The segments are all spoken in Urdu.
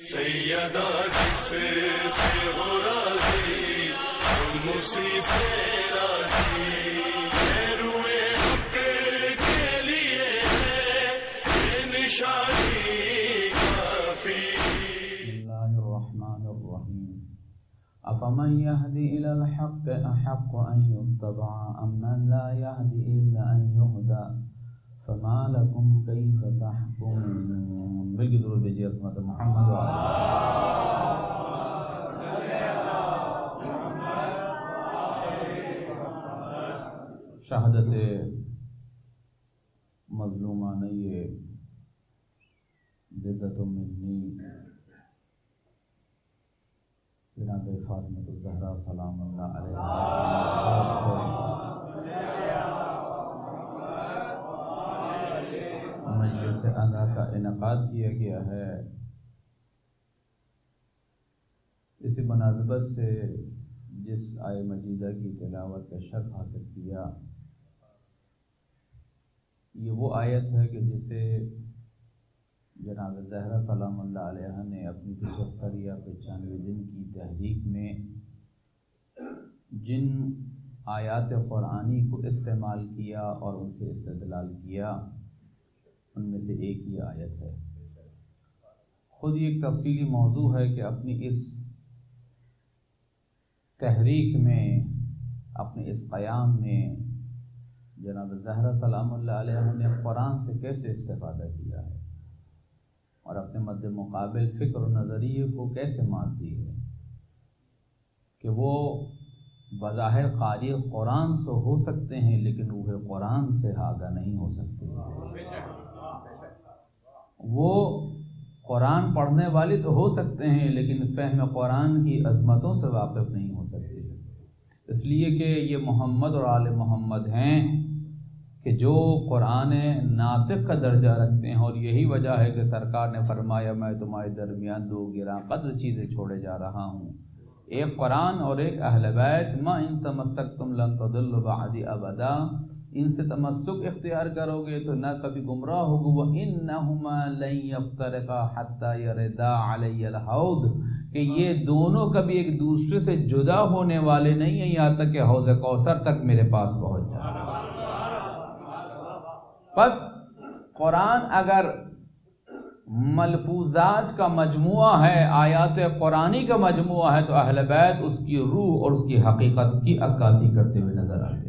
سیدہ جس سے ہو راضی تم اسی سے راضی روئے حق کے لیے ہے یہ نشانی کافی. بسم اللہ الرحمن الرحیم. افمن یهدی الی الحق احق ان یتبع ام من لا یهدی الا ان یهدی فما لکم کیف تحکمون. بلکہ درود بھیجیے عظمت محمد و شہادت مظلومانہ یہ جزت منی جناب فاطمہ الزہرا سلام اللہ علیہ مجلس ادا کا انعقاد کیا گیا ہے. اسی مناسبت سے جس آیہ مجیدہ کی تلاوت کا شرف حاصل کیا، یہ وہ آیت ہے کہ جسے جناب زہرا سلام اللہ علیہ نے اپنی 75 یا 95 دن کی تحریک میں جن آیات قرآنی کو استعمال کیا اور ان سے استدلال کیا، ان میں سے ایک یہ آیت ہے. خود یہ ایک تفصیلی موضوع ہے کہ اپنی اس تحریک میں، اپنے اس قیام میں جناب زہرا سلام اللہ علیہ نے قرآن سے کیسے استفادہ کیا ہے اور اپنے مد مقابل فکر و نظریے کو کیسے مانتی ہے کہ وہ بظاہر قاری قرآن سے ہو سکتے ہیں لیکن روح قرآن سے آگاہ نہیں ہو سکتے. وہ قرآن پڑھنے والے تو ہو سکتے ہیں لیکن فہم قرآن کی عظمتوں سے واقف نہیں ہو سکتے، اس لیے کہ یہ محمد اور آل محمد ہیں کہ جو قرآن ناطق کا درجہ رکھتے ہیں، اور یہی وجہ ہے کہ سرکار نے فرمایا میں تمہارے درمیان دو گراں قدر چیزیں چھوڑے جا رہا ہوں، ایک قرآن اور ایک اہل بیت. ما ان تمسکتم لن تضلوا بعدی ابدا، ان سے تمسک اختیار کرو گے تو نہ کبھی گمراہ ہوگو. وَإِنَّهُمَا لَن يَفْتَرِقَا حَتَّى يَرِدَا عَلَيَّ الْحَوْض، کہ یہ دونوں کبھی ایک دوسرے سے جدا ہونے والے نہیں ہیں یہاں تک کہ حوض کوثر تک میرے پاس پہنچ جائے. بس قرآن اگر ملفوظات کا مجموعہ ہے، آیات قرآنی کا مجموعہ ہے، تو اہل بیت اس کی روح اور اس کی حقیقت کی عکاسی کرتے ہوئے نظر آتے ہیں.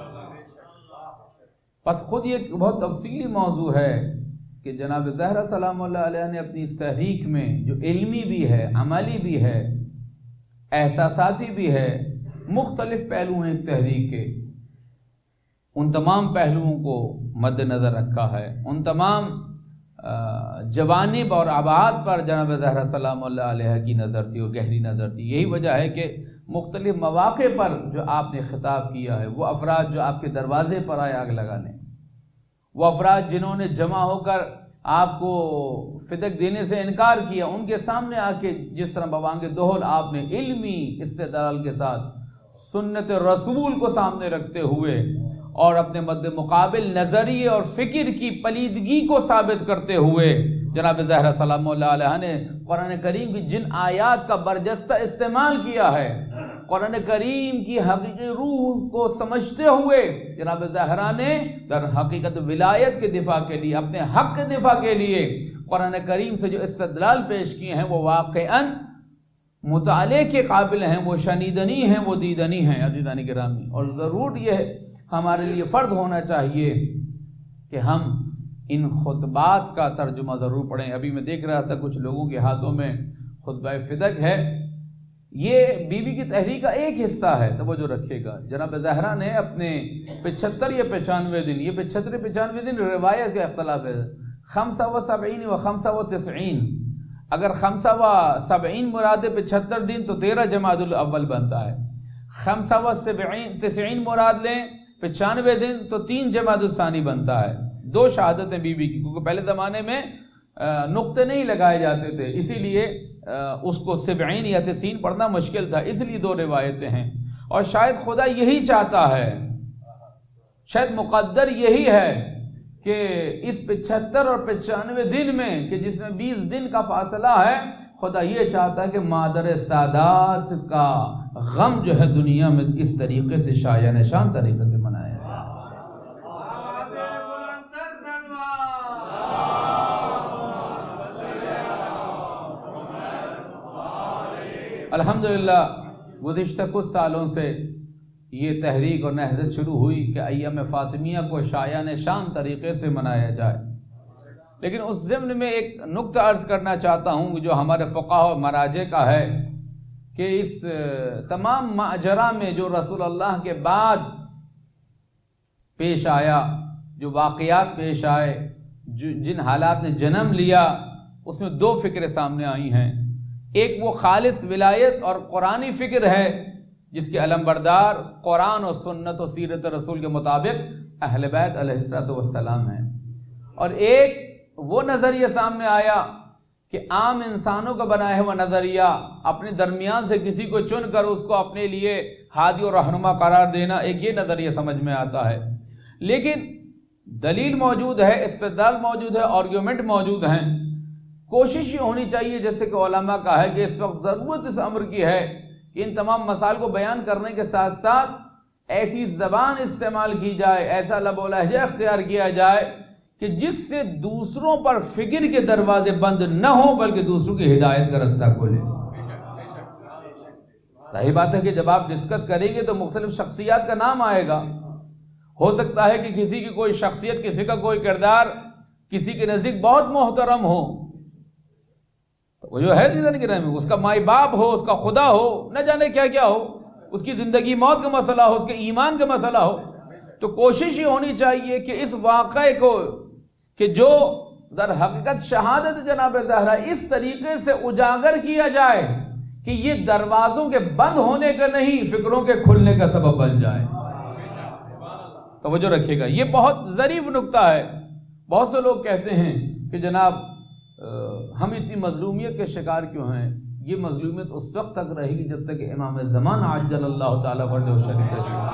بس خود یہ بہت تفصیلی موضوع ہے کہ جناب زہرا سلام اللہ علیہ نے اپنی اس تحریک میں جو علمی بھی ہے، عملی بھی ہے، احساساتی بھی ہے، مختلف پہلو ہیں ایک تحریک کے، ان تمام پہلوؤں کو مد نظر رکھا ہے. ان تمام جوانب اور ابعاد پر جناب زہرا سلام اللہ علیہ کی نظر تھی اور گہری نظر تھی. یہی وجہ ہے کہ مختلف مواقع پر جو آپ نے خطاب کیا ہے، وہ افراد جو آپ کے دروازے پر آئے آگ لگانے، وہ افراد جنہوں نے جمع ہو کر آپ کو فدق دینے سے انکار کیا، ان کے سامنے آ کے جس طرح بوانگ دہل آپ نے علمی استدلال کے ساتھ سنت رسول کو سامنے رکھتے ہوئے اور اپنے مد مقابل نظریے اور فکر کی پلیدگی کو ثابت کرتے ہوئے جناب زہرا سلام اللہ علیہ نے قرآن کریم کی جن آیات کا برجستہ استعمال کیا ہے، قرآن کریم کی حقیقی روح کو سمجھتے ہوئے جناب زہرا نے در حقیقت ولایت کے دفاع کے لیے، اپنے حق کے دفاع کے لیے قرآن کریم سے جو استدلال پیش کیے ہیں وہ واقعاً مطالعے کے قابل ہیں، وہ شنیدنی ہیں، وہ دیدنی ہیں. عزیزان گرامی، اور ضرور یہ ہمارے لیے فرض ہونا چاہیے کہ ہم ان خطبات کا ترجمہ ضرور پڑھیں. ابھی میں دیکھ رہا تھا کچھ لوگوں کے ہاتھوں میں خطبہ فدق ہے، یہ بی بی کی تحریک کا ایک حصہ ہے، توجہ رکھیے گا. جناب زہرا نے اپنے 75 یا 95 دن، یہ 75-95 دن روایت کا اختلاف ہے، 75 و 95. اگر 75 مراد 75 دن تو 13 جمادی الاول بنتا ہے. 95 مراد لیں 95 دن تو 3 جمادی الثانی بنتا ہے. دو شہادتیں بی بی کی، کیونکہ پہلے زمانے میں نقطے نہیں لگائے جاتے تھے، اسی لیے اس کو 70 یا 90 پڑھنا مشکل تھا، اس لیے دو روایتیں ہیں. اور شاید خدا یہی چاہتا ہے، شاید مقدر یہی ہے کہ اس 75 اور 95 دن میں کہ جس میں 20 دن کا فاصلہ ہے، خدا یہ چاہتا ہے کہ مادر سادات کا غم جو ہے دنیا میں اس طریقے سے شایع نشان طریقے سے منایا جائے۔ الحمدللہ گزشتہ کچھ سالوں سے یہ تحریک اور نہضت شروع ہوئی کہ ایام فاطمیہ کو شایع نشان طریقے سے منایا جائے، لیکن اس ضمن میں ایک نقطہ عرض کرنا چاہتا ہوں جو ہمارے فقہاء و مراجع کا ہے کہ اس تمام ماجرا میں جو رسول اللہ کے بعد پیش آیا، جو واقعات پیش آئے، جن حالات نے جنم لیا، اس میں دو فکریں سامنے آئی ہیں۔ ایک وہ خالص ولایت اور قرآنی فکر ہے جس کے علمبردار قرآن و سنت و سیرت رسول کے مطابق اہل بیت علیہ الصلوۃ والسلام ہیں، اور ایک وہ نظریہ سامنے آیا کہ عام انسانوں کا بنایا ہوا نظریہ، اپنے درمیان سے کسی کو چن کر اس کو اپنے لیے ہادی و رہنما قرار دینا، ایک یہ نظریہ سمجھ میں آتا ہے۔ لیکن دلیل موجود ہے، استدلال موجود ہے، آرگیومنٹ موجود ہیں۔ کوشش یہ ہونی چاہیے جیسے کہ علماء کا ہے کہ اس وقت ضرورت اس امر کی ہے کہ ان تمام مسائل کو بیان کرنے کے ساتھ ساتھ ایسی زبان استعمال کی جائے، ایسا لب و لہجہ اختیار کیا جائے کہ جس سے دوسروں پر فکر کے دروازے بند نہ ہوں بلکہ دوسروں کی ہدایت کا رستہ کھولے۔ صحیح بات ہے کہ جب آپ ڈسکس کریں گے تو مختلف شخصیات کا نام آئے گا، ہو سکتا ہے کہ کسی کی کوئی شخصیت، کسی کا کوئی کردار کسی کے نزدیک بہت محترم ہو، وہ جو ہے سیدھا نہیں میں اس کا مائی باپ ہو، اس کا خدا ہو، نہ جانے کیا کیا ہو، اس کی زندگی موت کا مسئلہ ہو، اس کے ایمان کا مسئلہ ہو، تو کوشش یہ ہونی چاہیے کہ اس واقعے کو کہ جو در حقیقت شہادت جناب زہرا اس طریقے سے اجاگر کیا جائے کہ یہ دروازوں کے بند ہونے کا نہیں، فکروں کے کھلنے کا سبب بن جائے۔ توجہ رکھیے گا، یہ بہت ظریف نکتہ ہے۔ بہت سے لوگ کہتے ہیں کہ جناب ہم اتنی مظلومیت کے شکار کیوں ہیں؟ یہ مظلومیت اس وقت تک رہے گی جب تک کہ امام زمان عجل اللہ تعالیٰ فرجہ شریف تشریف۔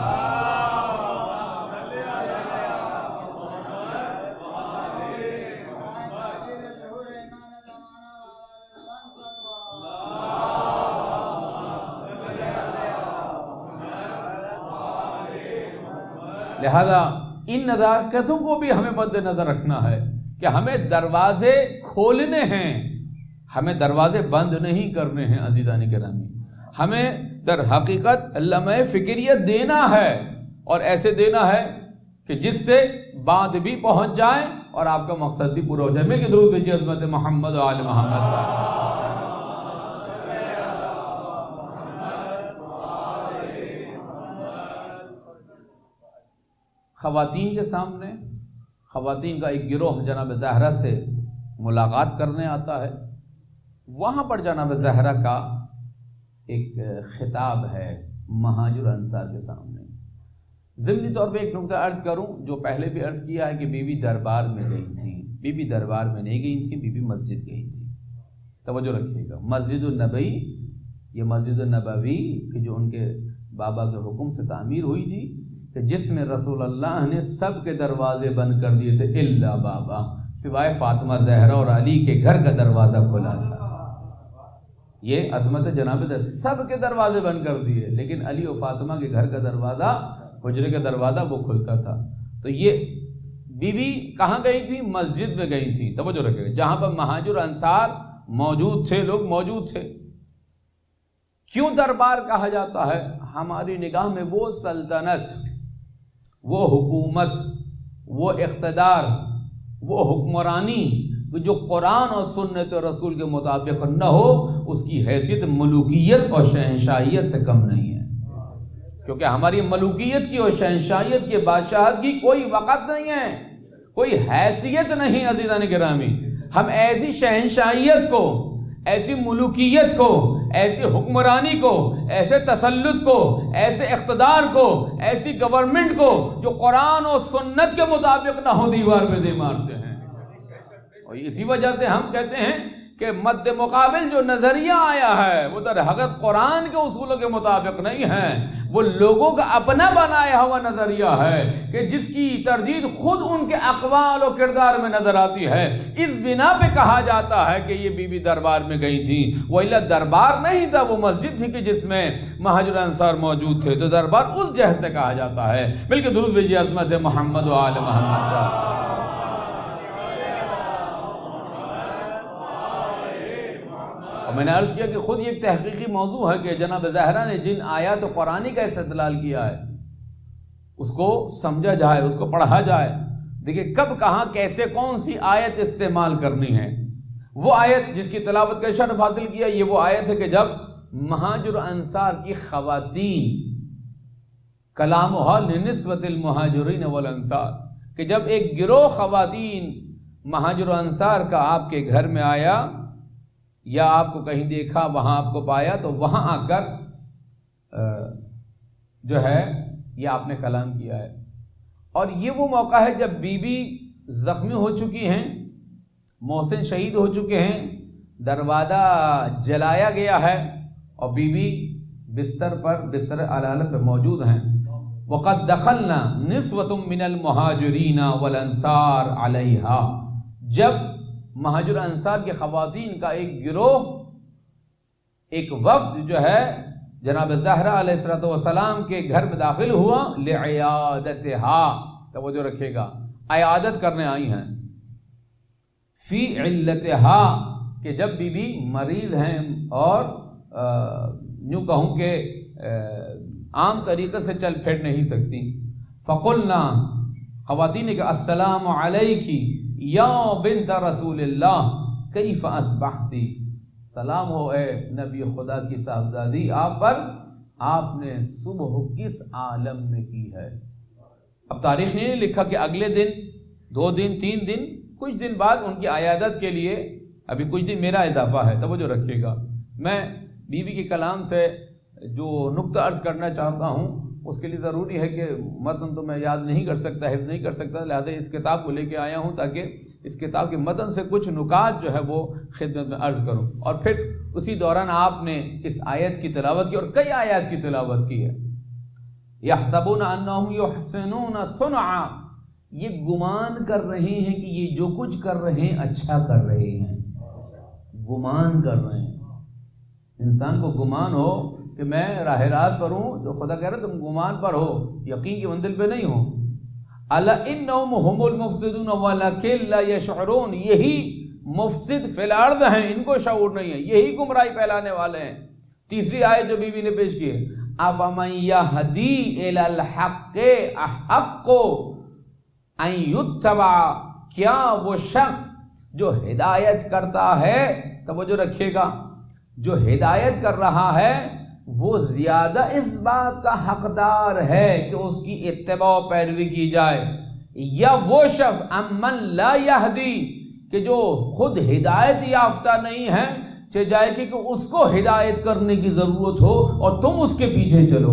لہذا ان نزاکتوں کو بھی ہمیں مد نظر رکھنا ہے کہ ہمیں دروازے کھولنے ہیں، ہمیں دروازے بند نہیں کرنے ہیں۔ عزیزان گرامی، ہمیں در حقیقت لمحہ فکریت دینا ہے، اور ایسے دینا ہے کہ جس سے بات بھی پہنچ جائے اور آپ کا مقصد بھی پورا ہو جائے۔ میں کہ درود بھیجیے عظمت محمد و آل محمد پر۔ خواتین کے سامنے خواتین کا ایک گروہ جناب زہرا سے ملاقات کرنے آتا ہے، وہاں پر جناب زہرا کا ایک خطاب ہے مہاجر انصار کے سامنے۔ ضمنی طور پہ ایک نکتہ عرض کروں جو پہلے بھی عرض کیا ہے کہ بی بی دربار میں گئی تھی، بی بی دربار میں نہیں گئی تھی، بی بی مسجد گئی تھی۔ توجہ رکھیے گا، مسجد النبی، یہ مسجد النبوی کہ جو ان کے بابا کے حکم سے تعمیر ہوئی تھی، کہ جس میں رسول اللہ نے سب کے دروازے بند کر دیے تھے الا بابا، سوائے فاطمہ زہرا اور علی کے گھر کا دروازہ کھلا تھا۔ یہ عظمت جناب سب کے دروازے بند کر دیے، لیکن علی و فاطمہ کے گھر کا دروازہ، حجرے کا دروازہ وہ کھلتا تھا۔ تو یہ بی بی کہاں گئی تھی؟ مسجد میں گئی تھی۔ توجہ رکھیں گے، جہاں پر مہاجر انصار موجود تھے، لوگ موجود تھے۔ کیوں دربار کہا جاتا ہے؟ ہماری نگاہ میں وہ سلطنت، وہ حکومت، وہ اقتدار، وہ حکمرانی جو قرآن اور سنت رسول کے مطابق نہ ہو، اس کی حیثیت ملوکیت اور شہنشاہیت سے کم نہیں ہے، کیونکہ ہماری ملوکیت کی اور شہنشاہیت کی، بادشاہت کی کوئی وقت نہیں ہے، کوئی حیثیت نہیں۔ عزیزان گرامی، ہم ایسی شہنشاہیت کو، ایسی ملوکیت کو، ایسی حکمرانی کو، ایسے تسلط کو، ایسے اقتدار کو، ایسی گورنمنٹ کو جو قرآن اور سنت کے مطابق نہ ہو، دیوار پہ دے مارتے ہیں۔ اور اسی وجہ سے ہم کہتے ہیں کہ مد مقابل جو نظریہ آیا ہے وہ در حقیقت قرآن کے اصولوں کے مطابق نہیں ہے، وہ لوگوں کا اپنا بنایا ہوا نظریہ ہے کہ جس کی تردید خود ان کے اقوال و کردار میں نظر آتی ہے۔ اس بنا پہ کہا جاتا ہے کہ یہ بی بی دربار میں گئی تھی، وَإِلَّا دربار نہیں تھا، وہ مسجد تھی کہ جس میں مہاجر انصار موجود تھے، تو دربار اس جہت سے کہا جاتا ہے۔ بلکہ درود بھیجیے عظمت محمد و آل محمد کا۔ اور میں نے عرض کیا کہ خود یہ ایک تحقیقی موضوع ہے کہ جناب زہرا نے جن آیات قرآنی کا استدلال کیا ہے اس کو سمجھا جائے، اس کو پڑھا جائے۔ دیکھیں کب کہاں کیسے کون سی آیت استعمال کرنی ہے۔ وہ آیت جس کی تلاوت کا شرف حاصل کیا یہ وہ آیت ہے کہ جب مہاجر انصار کی خواتین، کلامھا لنسوۃ المہاجرین والانصار، کہ جب ایک گروہ خواتین مہاجر انصار کا آپ کے گھر میں آیا یا آپ کو کہیں دیکھا، وہاں آپ کو پایا، تو وہاں آ کر جو ہے یہ آپ نے کلام کیا ہے۔ اور یہ وہ موقع ہے جب بی بی زخمی ہو چکی ہیں، محسن شہید ہو چکے ہیں، دروازہ جلایا گیا ہے اور بی بی بستر حالت پہ موجود ہیں۔ وَقَدْ دَخَلْنَا نِسْوَةٌ مِّنَ الْمُهَاجِرِينَ وَالْأَنصَارِ عَلَيْهَا، جب مہاجر انصار کی خواتین کا ایک گروہ، ایک وفد جو ہے جناب زہرا علیہ السلام کے گھر میں داخل ہوا، لِعِيَادَتِهَا، توجہ رکھے گا، عیادت کرنے آئی ہیں، فی علتها، کہ جب بی بی مریض ہیں اور یوں کہوں کہ عام طریقے سے چل پھر نہیں سکتی۔ فقلنا، خواتین نے کہا السلام علیکی یا بنت رسول اللہ کیف اصبحتی، سلام ہو اے نبی خدا کی صاحبزادی آپ پر، آپ نے صبح کس عالم میں کی ہے۔ اب تاریخ نے نہیں لکھا کہ اگلے دن، 2 دن، 3 دن، کچھ دن بعد ان کی عیادت کے لیے، ابھی کچھ دن میرا اضافہ ہے، توجہ رکھیے گا۔ میں بیوی کے کلام سے جو نقطہ عرض کرنا چاہتا ہوں اس کے لیے ضروری ہے کہ متن تو میں یاد نہیں کر سکتا، حفظ نہیں کر سکتا، لہذا اس کتاب کو لے کے آیا ہوں تاکہ اس کتاب کے متن سے کچھ نکات جو ہے وہ خدمت میں عرض کروں۔ اور پھر اسی دوران آپ نے اس آیت کی تلاوت کی اور کئی آیات کی تلاوت کی ہے۔ یحسبون انہم یحسنون صنعا، یہ گمان کر رہے ہیں کہ یہ جو کچھ کر رہے ہیں اچھا کر رہے ہیں، گمان کر رہے ہیں۔ انسان کو گمان ہو کہ میں راہ راست پر ہوں تو خدا کہہ رہا تم گمان پر ہو، یقین کی منزل پہ نہیں ہو۔ الا انہم هم المفسدون ولکن لا یشعرون، یہی مفسد فی الارض ہیں، ان کو شعور نہیں ہے، یہی گمراہی پھیلانے والے ہیں۔ تیسری آیت جو بی بی نے پیش کی ہے، افمن یہدی الی الحق احق ان یتبع، کیا وہ شخص جو ہدایت کرتا ہے، توجہ رکھیے گا، جو ہدایت کر رہا ہے وہ زیادہ اس بات کا حقدار ہے کہ اس کی اتباع و پیروی کی جائے، یا وہ شخص امن لا یہدی، کہ جو خود ہدایت یافتہ نہیں ہے، چاہے جائے کہ اس کو ہدایت کرنے کی ضرورت ہو اور تم اس کے پیچھے چلو۔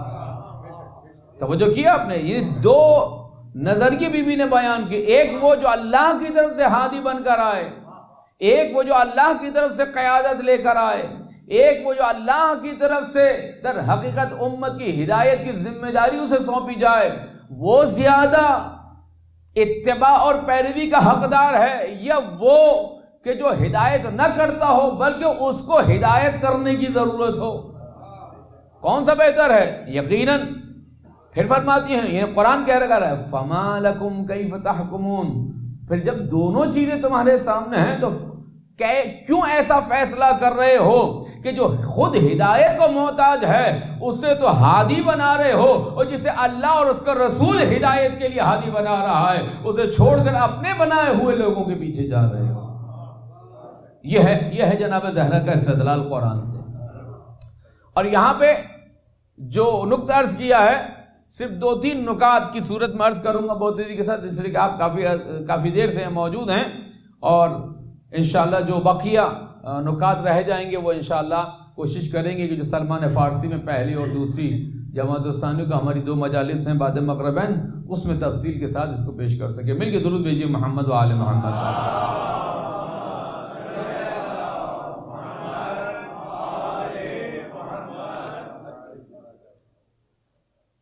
توجہ کیا آپ نے، یہ 2 نظریے بی بی نے بیان کی، ایک وہ جو اللہ کی طرف سے ہادی بن کر آئے، ایک وہ جو اللہ کی طرف سے قیادت لے کر آئے، ایک وہ جو اللہ کی طرف سے در حقیقت امت کی ہدایت کی ذمہ داری اسے سونپی جائے، وہ زیادہ اتباع اور پیروی کا حقدار ہے، یا وہ کہ جو ہدایت نہ کرتا ہو بلکہ اس کو ہدایت کرنے کی ضرورت ہو؟ کون سا بہتر ہے؟ یقیناً پھر فرماتی ہیں، یہ قرآن کہہ رہا ہے فما لکم کیف تحکمون، پھر جب دونوں چیزیں تمہارے سامنے ہیں تو کیوں ایسا فیصلہ کر رہے ہو کہ جو خود ہدایت کو محتاج ہے اسے تو ہادی بنا رہے ہو، اور جسے اللہ اور اس کا رسول ہدایت کے لیے ہادی بنا رہا ہے اسے چھوڑ کر اپنے بنائے ہوئے لوگوں کے پیچھے جا رہے ہو؟ یہ ہے جناب زہرا کا استدلال قرآن سے۔ اور یہاں پہ جو نقطہ عرض کیا ہے صرف 2-3 نکات کی صورت میں عرض کروں گا بہت تیزی کے ساتھ، اس لیے کہ آپ کافی دیر سے موجود ہیں، اور انشاءاللہ جو بقیہ نکات رہ جائیں گے وہ انشاءاللہ کوشش کریں گے کہ جو سلمان فارسی میں پہلی اور دوسری جماعت الثانی کا ہماری 2 مجالس ہیں بعد مغربین، اس میں تفصیل کے ساتھ اس کو پیش کر سکے۔ مل کے درود بھیجیے محمد و آل محمد۔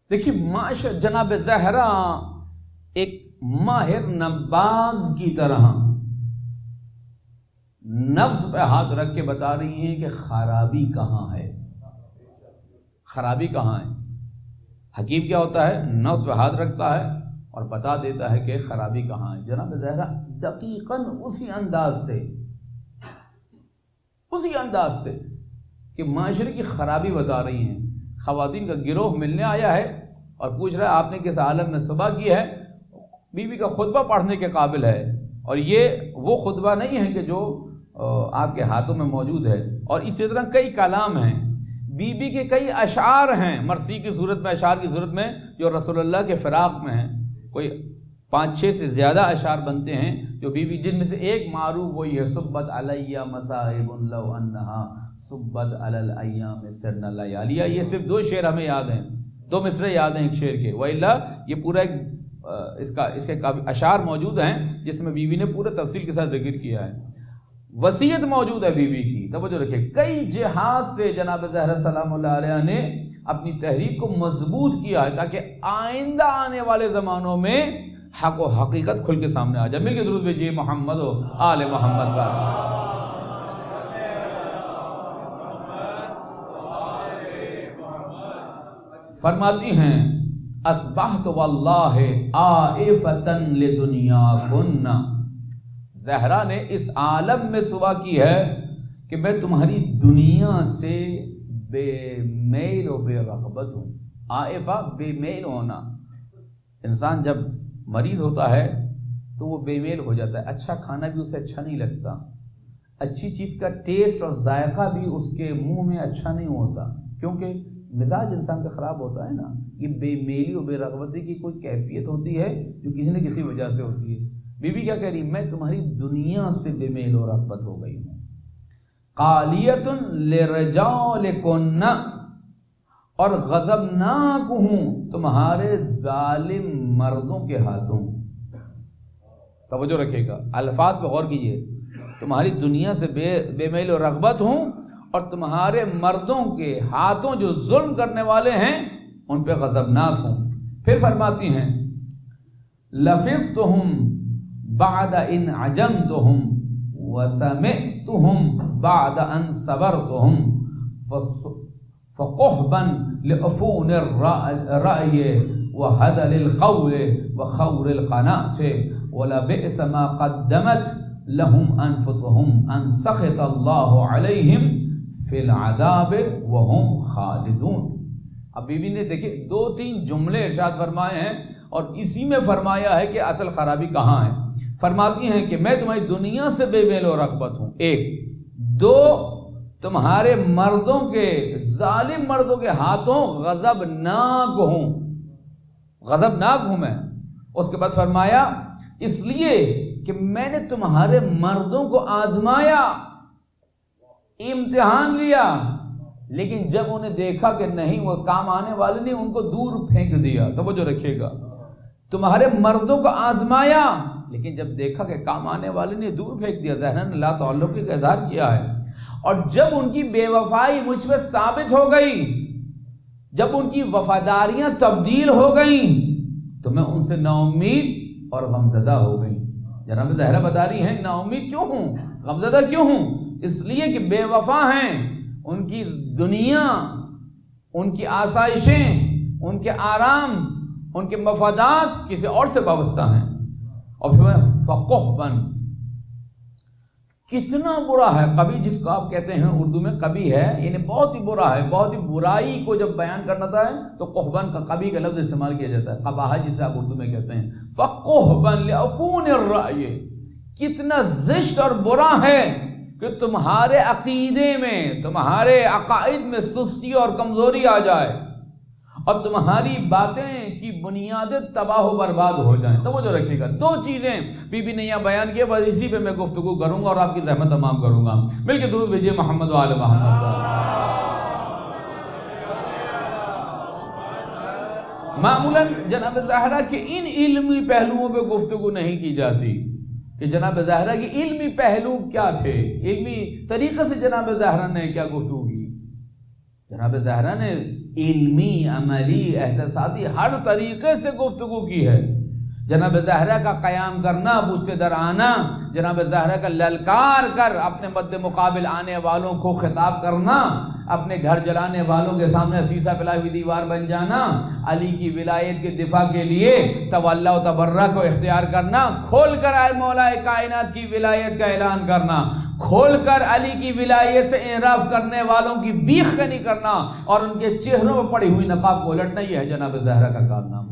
دیکھیے جناب زہرا ایک ماہر نباز کی طرح نفس پہ ہاتھ رکھ کے بتا رہی ہیں کہ خرابی کہاں ہے، خرابی کہاں ہے۔ حکیم کیا ہوتا ہے؟ نفس پہ ہاتھ رکھتا ہے اور بتا دیتا ہے کہ خرابی کہاں ہے۔ جناب زہرا دقیقاً اسی انداز سے کہ معاشرے کی خرابی بتا رہی ہیں۔ خواتین کا گروہ ملنے آیا ہے اور پوچھ رہا ہے آپ نے کس عالم میں صبح کی ہے، بیوی کا خطبہ پڑھنے کے قابل ہے، اور یہ وہ خطبہ نہیں ہے کہ جو آپ کے ہاتھوں میں موجود ہے۔ اور اسی طرح کئی کلام ہیں، بیوی کے کئی اشعار ہیں مرثی کی صورت میں، اشعار کی صورت میں جو رسول اللہ کے فراق میں ہیں، کوئی 5-6 سے زیادہ اشعار بنتے ہیں جو بیوی، جن میں سے ایک معروف وہی ہے صبت علیہ مصائب لو انہا صبت علی الایام سرنا لیالیہ۔ یہ صرف 2 شعر ہمیں یاد ہیں، 2 مصرے یاد ہیں ایک شعر کے، وإلا یہ پورا ایک اس کے کافی اشعار موجود ہیں جس میں بیوی نے پورے تفصیل کے ساتھ ذکر کیا ہے۔ وصیت موجود ہے بیوی کی، توجہ رکھیں، کئی جہاد سے جناب زہرا سلام اللہ علیہ نے اپنی تحریک کو مضبوط کیا ہے تاکہ آئندہ آنے والے زمانوں میں حق و حقیقت کھل کے سامنے آ جائے۔ مل کے درود بھیجیے محمد و آل محمد پر۔ فرماتی ہیں اصبحت واللہ عائفۃ لدنیاکن، زہرا نے اس عالم میں صبح کی ہے کہ میں تمہاری دنیا سے بے میل و بے رغبت ہوں۔ عائفہ بے میل ہونا، انسان جب مریض ہوتا ہے تو وہ بے میل ہو جاتا ہے، اچھا کھانا بھی اسے اچھا نہیں لگتا، اچھی چیز کا ٹیسٹ اور ذائقہ بھی اس کے منہ میں اچھا نہیں ہوتا، کیونکہ مزاج انسان کا خراب ہوتا ہے نا۔ یہ بے میلی و بے رغبتی کی کوئی کیفیت ہوتی ہے جو کسی نہ کسی وجہ سے ہوتی ہے۔ بی بی کیا کہہ رہی؟ میں تمہاری دنیا سے بے میل و رغبت ہو گئی ہوں۔ قالیۃ لرجالکن، اور غضبناک ہوں تمہارے ظالم مردوں کے ہاتھوں۔ توجہ رکھے گا، الفاظ پہ غور کیجئے، تمہاری دنیا سے بے میل و رغبت ہوں اور تمہارے مردوں کے ہاتھوں جو ظلم کرنے والے ہیں ان پہ غضبناک ہوں۔ پھر فرماتی ہیں لفظتہم بعد ان عجمتہم وسمعتہم بعد ان صبرتہم فقحبا لعفون الرأی وهدل القول وخور القناعة ولبئس ما قدمت لهم انفسهم ان سخط الله عليهم فی العذاب وهم خالدون۔ اب بیوی نے دیکھیں 2-3 جملے ارشاد فرمائے ہیں اور اسی میں فرمایا ہے کہ اصل خرابی کہاں ہے۔ فرماتی ہیں کہ میں تمہاری دنیا سے بے میل و رغبت ہوں، 1، 2 تمہارے مردوں کے، ظالم مردوں کے ہاتھوں غضبناک ہوں، غضبناک ہوں میں۔ اس کے بعد فرمایا اس لیے کہ میں نے تمہارے مردوں کو آزمایا، امتحان لیا، لیکن جب انہیں دیکھا کہ نہیں وہ کام آنے والے نہیں، ان کو دور پھینک دیا۔ توجہ رکھیے گا، تمہارے مردوں کو آزمایا لیکن جب دیکھا کہ کام آنے والے نہیں، دور پھینک دیا۔ زہرا نے لا تعلق کا اظہار کیا ہے، اور جب ان کی بے وفائی مجھ پہ ثابت ہو گئی، جب ان کی وفاداریاں تبدیل ہو گئیں تو میں ان سے نا امید اور غمزدہ ہو گئی۔ جناب زہرا بتا رہی ہیں نا امید کیوں ہوں، غمزدہ کیوں ہوں؟ اس لیے کہ بے وفا ہیں، ان کی دنیا، ان کی آسائشیں، ان کے آرام، ان کے مفادات کسی اور سے وابستہ ہیں۔ اور پھر فقحبن، کتنا برا ہے کبھی، جس کو آپ کہتے ہیں اردو میں کبھی ہے، یعنی بہت ہی برا ہے، بہت ہی برائی کو جب بیان کرنا تھا تو قحبن کا کبھی کا لفظ استعمال کیا جاتا ہے، قباحت جسے آپ اردو میں کہتے ہیں۔ فقحبن لعفون الرأی، کتنا زشت اور برا ہے کہ تمہارے عقیدے میں، تمہارے عقائد میں سستی اور کمزوری آ جائے اور تمہاری باتیں کی بنیادیں تباہ و برباد ہو جائیں۔ توجہ رکھیے گا، 2 چیزیں بی بی نے یہاں بیان کیا، بس اسی پہ میں گفتگو کروں گا اور آپ کی زحمت تمام کروں گا۔ مل کے درود بھیجیے محمد و آل محمد۔ معمولاً جناب زہرا کے ان علمی پہلوؤں پہ گفتگو نہیں کی جاتی کہ جناب زہرا کی علمی پہلو کیا تھے، علمی طریقے سے جناب زہرا نے کیا گفتگو کی۔ جناب زہرا نے علمی، عملی، احساساتی ہر طریقے سے گفتگو کی ہے. جناب زہرا کا قیام کرنا، پوچھتے در آنا، جناب زہرا کا للکار کر اپنے مد مقابل آنے والوں کو خطاب کرنا، اپنے گھر جلانے والوں کے سامنے سیسا پلائی ہوئی دیوار بن جانا، علی کی ولایت کے دفاع کے لیے تولا و تبرہ کو اختیار کرنا، کھول کر مولا کائنات کی ولایت کا اعلان کرنا، کھول کر علی کی ولایت سے انحراف کرنے والوں کی بیخ کنی کرنا اور ان کے چہروں پر پڑی ہوئی نقاب کو الٹنا، یہ ہے جناب زہرا کا کارنامہ.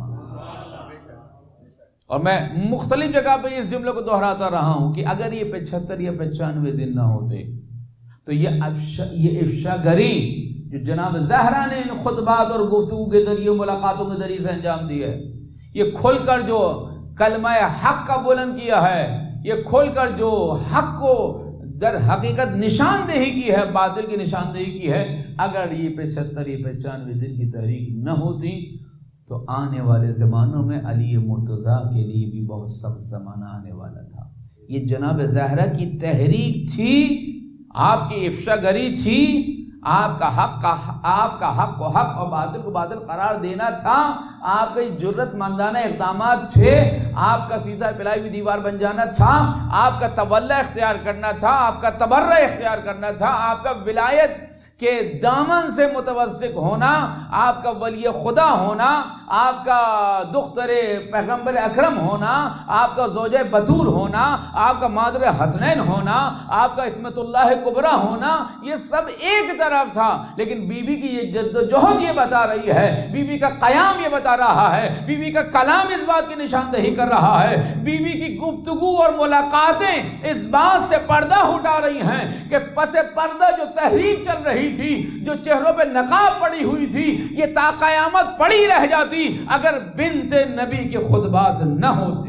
اور میں مختلف جگہ پہ اس جملے کو دہراتا رہا ہوں کہ اگر یہ 75 یا 95 دن نہ ہوتے تو یہ افشا گری جو جناب زہرا نے ان خطبات اور گفتگو کے ذریعے، ملاقاتوں کے ذریعے سے انجام دی ہے، یہ کھل کر جو کلمہ حق کا بلند کیا ہے، یہ کھل کر جو حق کو در حقیقت نشاندہی کی ہے، باطل کی نشاندہی کی ہے، اگر یہ 75 یا 95 دن کی تحریک نہ ہوتی تو آنے والے زمانوں میں علی مرتضیٰ کے لیے بھی بہت سخت زمانہ آنے والا تھا. یہ جناب زہرا کی تحریک تھی، آپ کی افشا گری تھی، آپ کا حق کو حق اور باطل کو باطل قرار دینا تھا، آپ کے جرت مندانہ اقدامات تھے، آپ کا سیسا پلائی ہوئی دیوار بن جانا تھا، آپ کا تولا اختیار کرنا تھا، آپ کا تبرہ اختیار کرنا تھا، آپ کا ولایت کے دامن سے متوسط ہونا، آپ کا ولی خدا ہونا، آپ کا دختر پیغمبر اکرم ہونا، آپ کا زوجہ بطول ہونا، آپ کا مادر حسنین ہونا، آپ کا عصمت اللہ کبریٰ ہونا، یہ سب ایک طرف تھا. لیکن بی بی کی یہ جد و جہد یہ بتا رہی ہے، بی بی کا قیام یہ بتا رہا ہے، بی بی کا کلام اس بات کی نشاندہی کر رہا ہے، بی بی کی گفتگو اور ملاقاتیں اس بات سے پردہ ہٹا رہی ہیں کہ پس پردہ جو تحریک چل رہی تھی، جو چہروں پہ نقاب پڑی ہوئی تھی، یہ تا قیامت پڑی رہ جاتی اگر بنت نبی کے خطبات نہ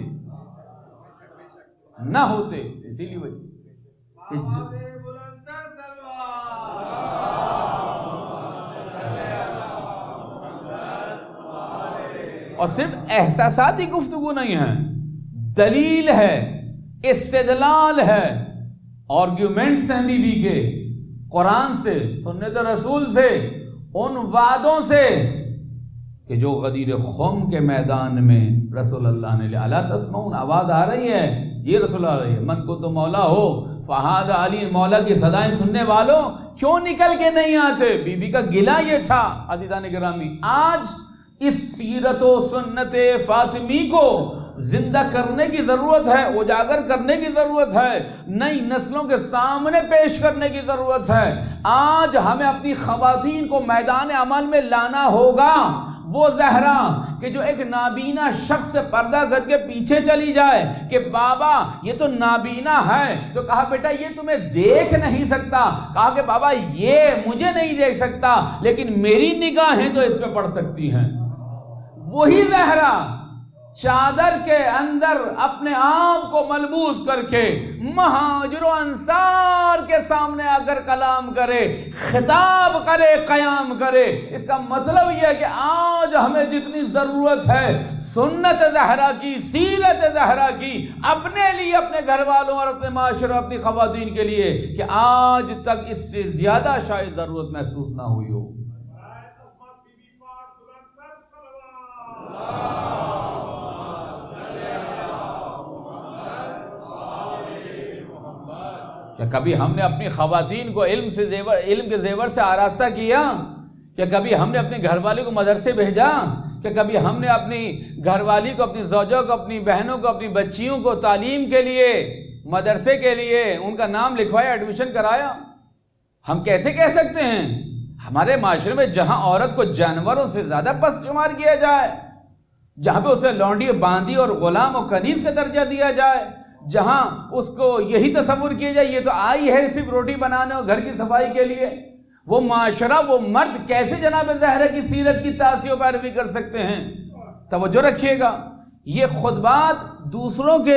ہوتے. اسی لیے اور صرف احساساتی گفتگو نہیں ہے، دلیل ہے، استدلال ہے، آرگیومنٹس ہیں بی بی کے، قرآن سے، سنت رسول سے، ان وعدوں سے کہ جو غدیر خم کے میدان میں رسول اللہ نے الا تسمعون آواز آ رہی ہے، یہ رسول اللہ رہی ہے، من کو تو مولا ہو فہاد علی، مولا کی صدائیں سننے والوں کیوں نکل کے نہیں آتے؟ بی بی کا گلہ یہ تھا. عزیزان گرامی، آج اس سیرت و سنت فاطمی کو زندہ کرنے کی ضرورت ہے، اجاگر کرنے کی ضرورت ہے، نئی نسلوں کے سامنے پیش کرنے کی ضرورت ہے. آج ہمیں اپنی خواتین کو میدان عمل میں لانا ہوگا. وہ زہرا کہ جو ایک نابینا شخص سے پردہ کر کے پیچھے چلی جائے کہ بابا یہ تو نابینا ہے، تو کہا بیٹا یہ تمہیں دیکھ نہیں سکتا، کہا کہ بابا یہ مجھے نہیں دیکھ سکتا لیکن میری نگاہیں تو اس پہ پڑ سکتی ہیں. وہی زہرا چادر کے اندر اپنے آپ کو ملبوس کر کے مہاجر و انصار کے سامنے آ کر کلام کرے، خطاب کرے، قیام کرے. اس کا مطلب یہ ہے کہ آج ہمیں جتنی ضرورت ہے سنت زہرا کی، سیرت زہرا کی، اپنے لیے، اپنے گھر والوں اور اپنے معاشرے، اپنی خواتین کے لیے، کہ آج تک اس سے زیادہ شاید ضرورت محسوس نہ ہوئی ہو. کیا کبھی ہم نے اپنی خواتین کو علم کے زیور سے آراستہ کیا؟ کیا کبھی ہم نے اپنے گھر والی کو مدرسے بھیجا؟ کیا کبھی ہم نے اپنی گھر والی کو، اپنی زوجوں کو، اپنی بہنوں کو، اپنی بچیوں کو تعلیم کے لیے، مدرسے کے لیے ان کا نام لکھوایا، ایڈمیشن کرایا؟ ہم کیسے کہہ سکتے ہیں؟ ہمارے معاشرے میں جہاں عورت کو جانوروں سے زیادہ پس شمار کیا جائے، جہاں پہ اسے لونڈی، باندی اور غلام و کنیز کا درجہ دیا جائے، جہاں اس کو یہی تصور کیا جائے یہ تو آئی ہے صرف روٹی بنانے اور گھر کی صفائی کے لیے، وہ معاشرہ، وہ مرد کیسے جناب زہرا کی سیرت کی تاثیر و پیروی کر سکتے ہیں؟ توجہ رکھیے گا، یہ خطبات دوسروں کے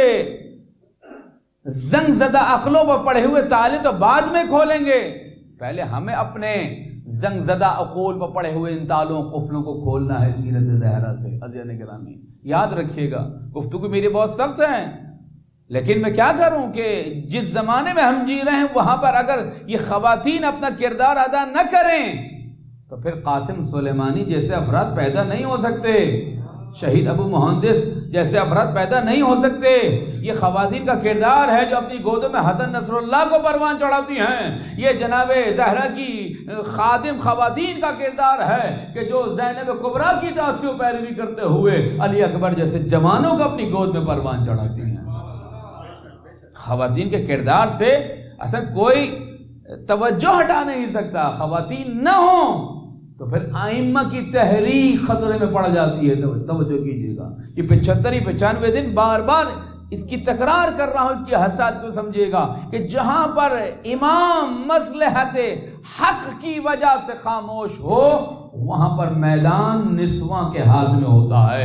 زنگ زدہ عقلوں پر پڑے ہوئے تالے تو بعد میں کھولیں گے، پہلے ہمیں اپنے زنگ زدہ عقول پر پڑے ہوئے ان تالوں قفلوں کو کھولنا ہے سیرت زہرا سے. عزیزان گرامی یاد رکھیے گا، گفتگو میری بہت سخت ہے، لیکن میں کیا کروں کہ جس زمانے میں ہم جی رہے ہیں وہاں پر اگر یہ خواتین اپنا کردار ادا نہ کریں تو پھر قاسم سلیمانی جیسے افراد پیدا نہیں ہو سکتے، شہید ابو مہندس جیسے افراد پیدا نہیں ہو سکتے۔ یہ خواتین کا کردار ہے جو اپنی گودوں میں حسن نصر اللہ کو پروان چڑھاتی ہیں۔ یہ جناب زہرا کی خادم خواتین کا کردار ہے کہ جو زینب کبریٰ کی تاثر و پیروی کرتے ہوئے علی اکبر جیسے جوانوں کو اپنی گود میں پروان چڑھاتی ہیں۔ خواتین کے کردار سے اصل کوئی توجہ ہٹا نہیں سکتا۔ خواتین نہ ہوں تو پھر ائمہ کی تحریک خطرے میں پڑ جاتی ہے۔ توجہ کیجیے گا، یہ 75-95 دن بار بار اس کی تکرار کر رہا ہوں، اس کی حساسیت کو سمجھیے گا کہ جہاں پر امام مصلحت حق کی وجہ سے خاموش ہو وہاں پر میدان نسواں کے ہاتھ میں ہوتا ہے۔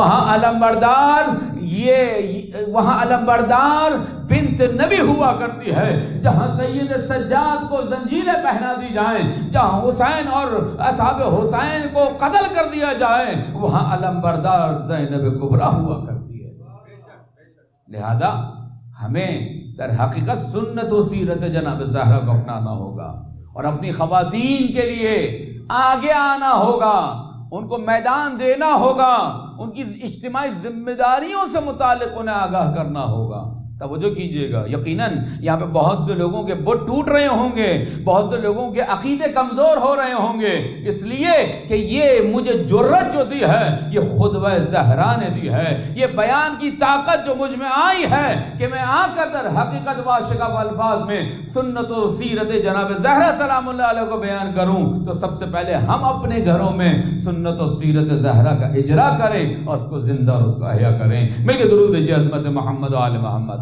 وہاں علمبردار بنت نبی ہوا کرتی ہے، جہاں سید سجاد کو زنجیریں پہنا دی جائیں، جہاں حسین اور اصحاب حسین کو قتل کر دیا جائے، وہاں علمبردار زینب کبریٰ ہوا کرتی ہے۔ لہذا ہمیں در حقیقت سنت و سیرت جناب زہرا کو اپنانا ہوگا اور اپنی خواتین کے لیے آگے آنا ہوگا، ان کو میدان دینا ہوگا، ان کی اجتماعی ذمہ داریوں سے متعلق انہیں آگاہ کرنا ہوگا۔ توجہ کیجیے گا، یقیناً یہاں پہ بہت سے لوگوں کے بت ٹوٹ رہے ہوں گے، بہت سے لوگوں کے عقیدے کمزور ہو رہے ہوں گے، اس لیے کہ یہ مجھے جرت جو دی ہے یہ خطبہ زہرا نے دی ہے، یہ بیان کی طاقت جو مجھ میں آئی ہے کہ میں آ کر در حقیقت واشگاف الفاظ میں سنت و سیرت جناب زہرا سلام اللہ علیہ کو بیان کروں، تو سب سے پہلے ہم اپنے گھروں میں سنت و سیرت زہرا کا اجرا کریں اور اس کو زندہ اور اس کو احیا کریں۔ مل کے درود بھیجیے عظمت محمد و آل محمد۔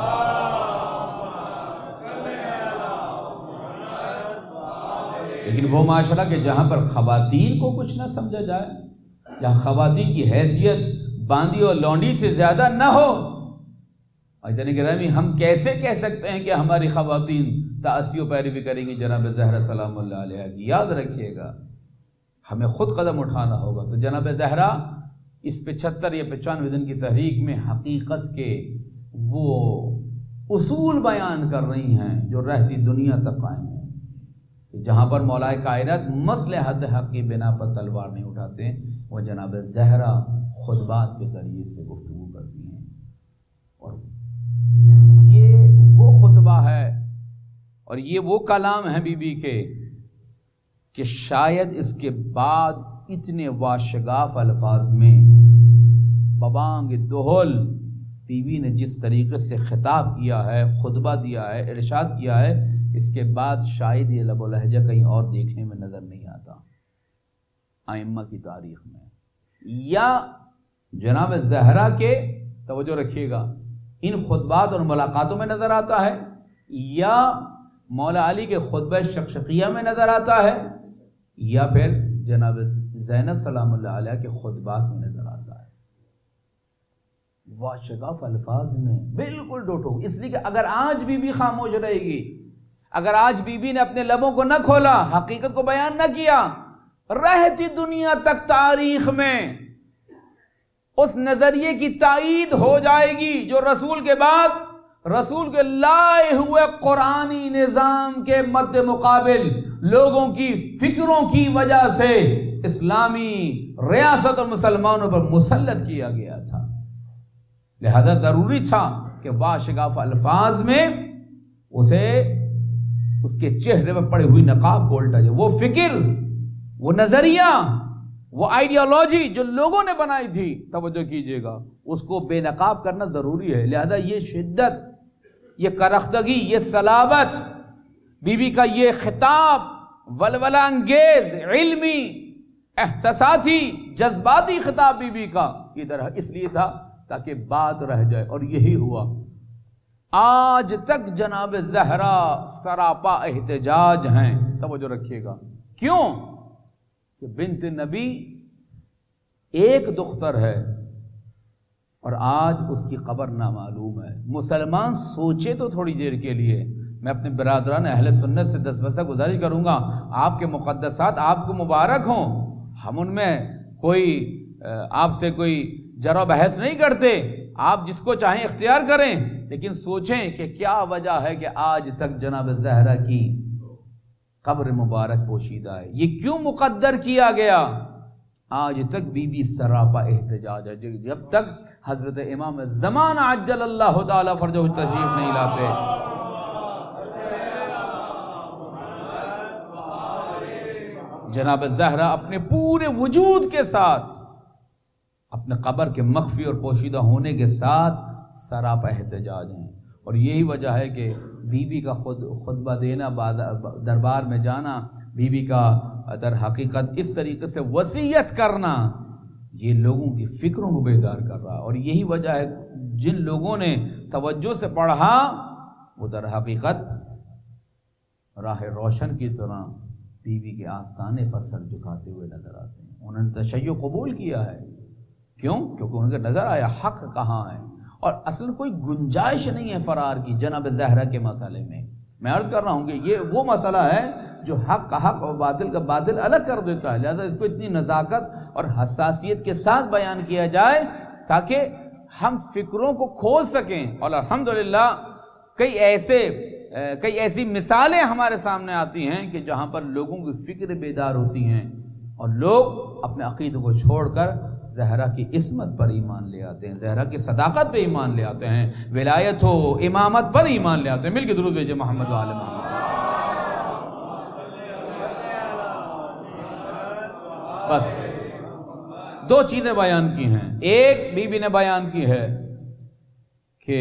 لیکن وہ معاشرہ کہ جہاں پر خواتین کو کچھ نہ سمجھا جائے، جہاں خواتین کی حیثیت باندی اور لونڈی سے زیادہ نہ ہو، اور جناب گرامی ہم کیسے کہہ سکتے ہیں کہ ہماری خواتین تأسی و پیروی کریں گی جناب زہرا سلام اللہ علیہ کی؟ یاد رکھیے گا ہمیں خود قدم اٹھانا ہوگا۔ تو جناب زہرا اس 75 یا 95 دن کی تحریک میں حقیقت کے وہ اصول بیان کر رہی ہیں جو رہتی دنیا تک قائم ہے، کہ جہاں پر مولا کائنات مصلحت حق کی بنا پر تلوار نہیں اٹھاتے، وہ جناب زہرا خطبات کے ذریعے سے گفتگو کرتی ہیں، اور یہ وہ خطبہ ہے اور یہ وہ کلام ہے بی بی کے کہ شاید اس کے بعد اتنے واشگاف الفاظ میں ببانگ دہل بیوی نے جس طریقے سے خطاب کیا ہے، خطبہ دیا ہے، ارشاد کیا ہے، اس کے بعد شاید یہ لب و لہجہ کہیں اور دیکھنے میں نظر نہیں آتا ائمہ کی تاریخ میں، یا جناب زہرا کے توجہ رکھیے گا ان خطبات اور ملاقاتوں میں نظر آتا ہے، یا مولا علی کے خطبہ شقشقیہ میں نظر آتا ہے، یا پھر جناب زینب سلام اللہ علیہ کے خطبات میں نظر آتا ہے۔ واشگاف الفاظ میں بالکل ڈوٹو، اس لیے کہ اگر آج بی بی خاموش رہے گی، اگر آج بی بی نے اپنے لبوں کو نہ کھولا، حقیقت کو بیان نہ کیا، رہتی دنیا تک تاریخ میں اس نظریے کی تائید ہو جائے گی جو رسول کے بعد رسول کے لائے ہوئے قرآنی نظام کے مد مقابل لوگوں کی فکروں کی وجہ سے اسلامی ریاست اور مسلمانوں پر مسلط کیا گیا تھا۔ لہذا ضروری تھا کہ واشگاف الفاظ میں اسے اس کے چہرے پر پڑی ہوئی نقاب کو الٹا جائے، وہ فکر، وہ نظریہ، وہ آئیڈیالوجی جو لوگوں نے بنائی تھی، توجہ کیجئے گا، اس کو بے نقاب کرنا ضروری ہے۔ لہذا یہ شدت، یہ کرختگی، یہ صلابت، بی بی کا یہ خطاب ولولہ انگیز، علمی، احساساتی، جذباتی خطاب بی بی کا ادھر اس لیے تھا تاکہ بات رہ جائے، اور یہی ہوا۔ آج تک جناب زہرا سراپا احتجاج ہیں، توجہ رکھیے گا، کیوں کہ بنت نبی ایک دختر ہے اور آج اس کی قبر نامعلوم ہے۔ مسلمان سوچے تو تھوڑی دیر کے لیے، میں اپنے برادران اہل سنت سے 10 بسہ گزارش کروں گا، آپ کے مقدسات آپ کو مبارک ہوں، ہم ان میں کوئی آپ سے کوئی جرا بحث نہیں کرتے، آپ جس کو چاہیں اختیار کریں، لیکن سوچیں کہ کیا وجہ ہے کہ آج تک جناب زہرا کی قبر مبارک پوشیدہ ہے. یہ کیوں مقدر کیا گیا؟ آج تک بی بی سراپا احتجاج ہے. جب تک حضرت امام زمان عجل اللہ تعالی فرجہ تشریف نہیں لاتے. جناب زہرا اپنے پورے وجود کے ساتھ اپنے قبر کے مخفی اور پوشیدہ ہونے کے ساتھ سراپا احتجاج ہیں. اور یہی وجہ ہے کہ بی بی کا خطبہ دینا، دربار میں جانا، بی بی کا در حقیقت اس طریقے سے وصیت کرنا، یہ لوگوں کی فکروں کو بیدار کر رہا. اور یہی وجہ ہے جن لوگوں نے توجہ سے پڑھا وہ در حقیقت راہ روشن کی طرح بی بی کے آستانے پر سر جھکاتے ہوئے نظر آتے ہیں. انہوں نے تشیع قبول کیا ہے. کیوں؟ کیونکہ ان کو نظر آیا حق کہاں ہے. اور اصل کوئی گنجائش نہیں ہے فرار کی جناب زہرا کے مسئلے میں. میں عرض کر رہا ہوں کہ یہ وہ مسئلہ ہے جو حق کا حق اور باطل کا باطل الگ کر دیتا ہے. لہذا اس کو اتنی نزاکت اور حساسیت کے ساتھ بیان کیا جائے تاکہ ہم فکروں کو کھول سکیں. اور الحمدللہ کئی ایسی مثالیں ہمارے سامنے آتی ہیں کہ جہاں پر لوگوں کی فکر بیدار ہوتی ہیں اور لوگ اپنے عقیدے کو چھوڑ کر زہرا کی عصمت پر ایمان لے آتے ہیں، زہرا کی صداقت پہ ایمان لے آتے ہیں، ولایت ہو امامت پر ایمان لے آتے ہیں. مل کے درود بھیجے محمد و آل محمد. بس دو چیزیں بیان کی ہیں. ایک بی بی نے بیان کی ہے کہ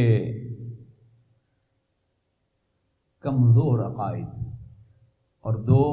کمزور عقائد، اور دو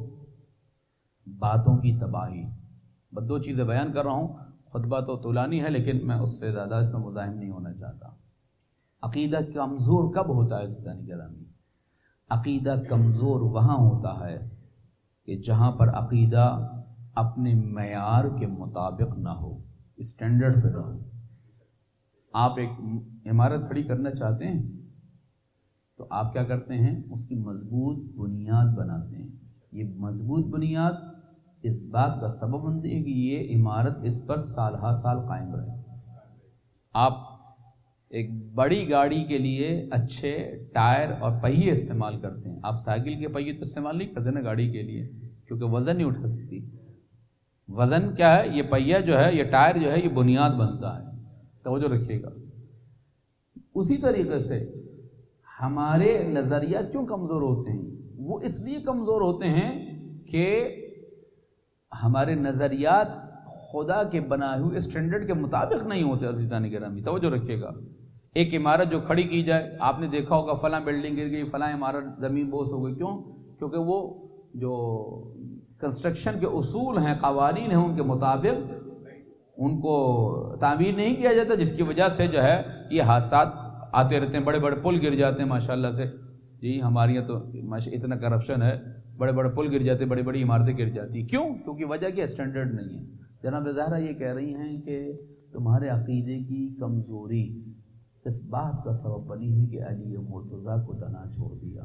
باتوں کی تباہی. بس دو چیزیں بیان کر رہا ہوں. خطبہ تو طولانی ہے لیکن میں اس سے زیادہ اس میں مزاحم نہیں ہونا چاہتا. عقیدہ کمزور کب ہوتا ہے عزیزان گرامی؟ عقیدہ کمزور وہاں ہوتا ہے کہ جہاں پر عقیدہ اپنے معیار کے مطابق نہ ہو، اسٹینڈرڈ پہ نہ ہو. آپ ایک عمارت کھڑی کرنا چاہتے ہیں تو آپ کیا کرتے ہیں؟ اس کی مضبوط بنیاد بناتے ہیں. یہ مضبوط بنیاد اس بات کا سبب بنتی ہے کہ یہ عمارت اس پر سالہ سال قائم رہے. آپ ایک بڑی گاڑی کے لیے اچھے ٹائر اور پہیے استعمال کرتے ہیں. آپ سائیکل کے پہیے تو استعمال نہیں کرتے نا گاڑی کے لیے، کیونکہ وزن نہیں اٹھا سکتی. وزن کیا ہے؟ یہ پہیہ جو ہے، یہ ٹائر جو ہے، یہ بنیاد بنتا ہے. توجہ رکھیے گا. اسی طریقے سے ہمارے نظریات کیوں کمزور ہوتے ہیں؟ وہ اس لیے کمزور ہوتے ہیں کہ ہمارے نظریات خدا کے بنائے ہوئے اسٹینڈرڈ کے مطابق نہیں ہوتے. عزیزان گرامی توجہ رکھیے گا. ایک عمارت جو کھڑی کی جائے، آپ نے دیکھا ہوگا فلاں بلڈنگ گر گئی، فلاں عمارت زمین بوس ہو گئی. کیوں؟ کیونکہ وہ جو کنسٹرکشن کے اصول ہیں، قوانین ہیں، ان کے مطابق ان کو تعمیر نہیں کیا جاتا، جس کی وجہ سے جو ہے یہ حادثات آتے رہتے ہیں. بڑے بڑے پل گر جاتے ہیں ماشاءاللہ سے. جی ہمارے یہاں تو اتنا کرپشن ہے، بڑے بڑے پل گر جاتے ہیں، بڑی بڑی عمارتیں گر جاتی. کیوں؟ کیونکہ وجہ کیا؟ اسٹینڈرڈ نہیں ہے. جناب زہرا یہ کہہ رہی ہیں کہ تمہارے عقیدے کی کمزوری اس بات کا سبب بنی ہے کہ علی مرتضیٰ کو تنہا چھوڑ دیا.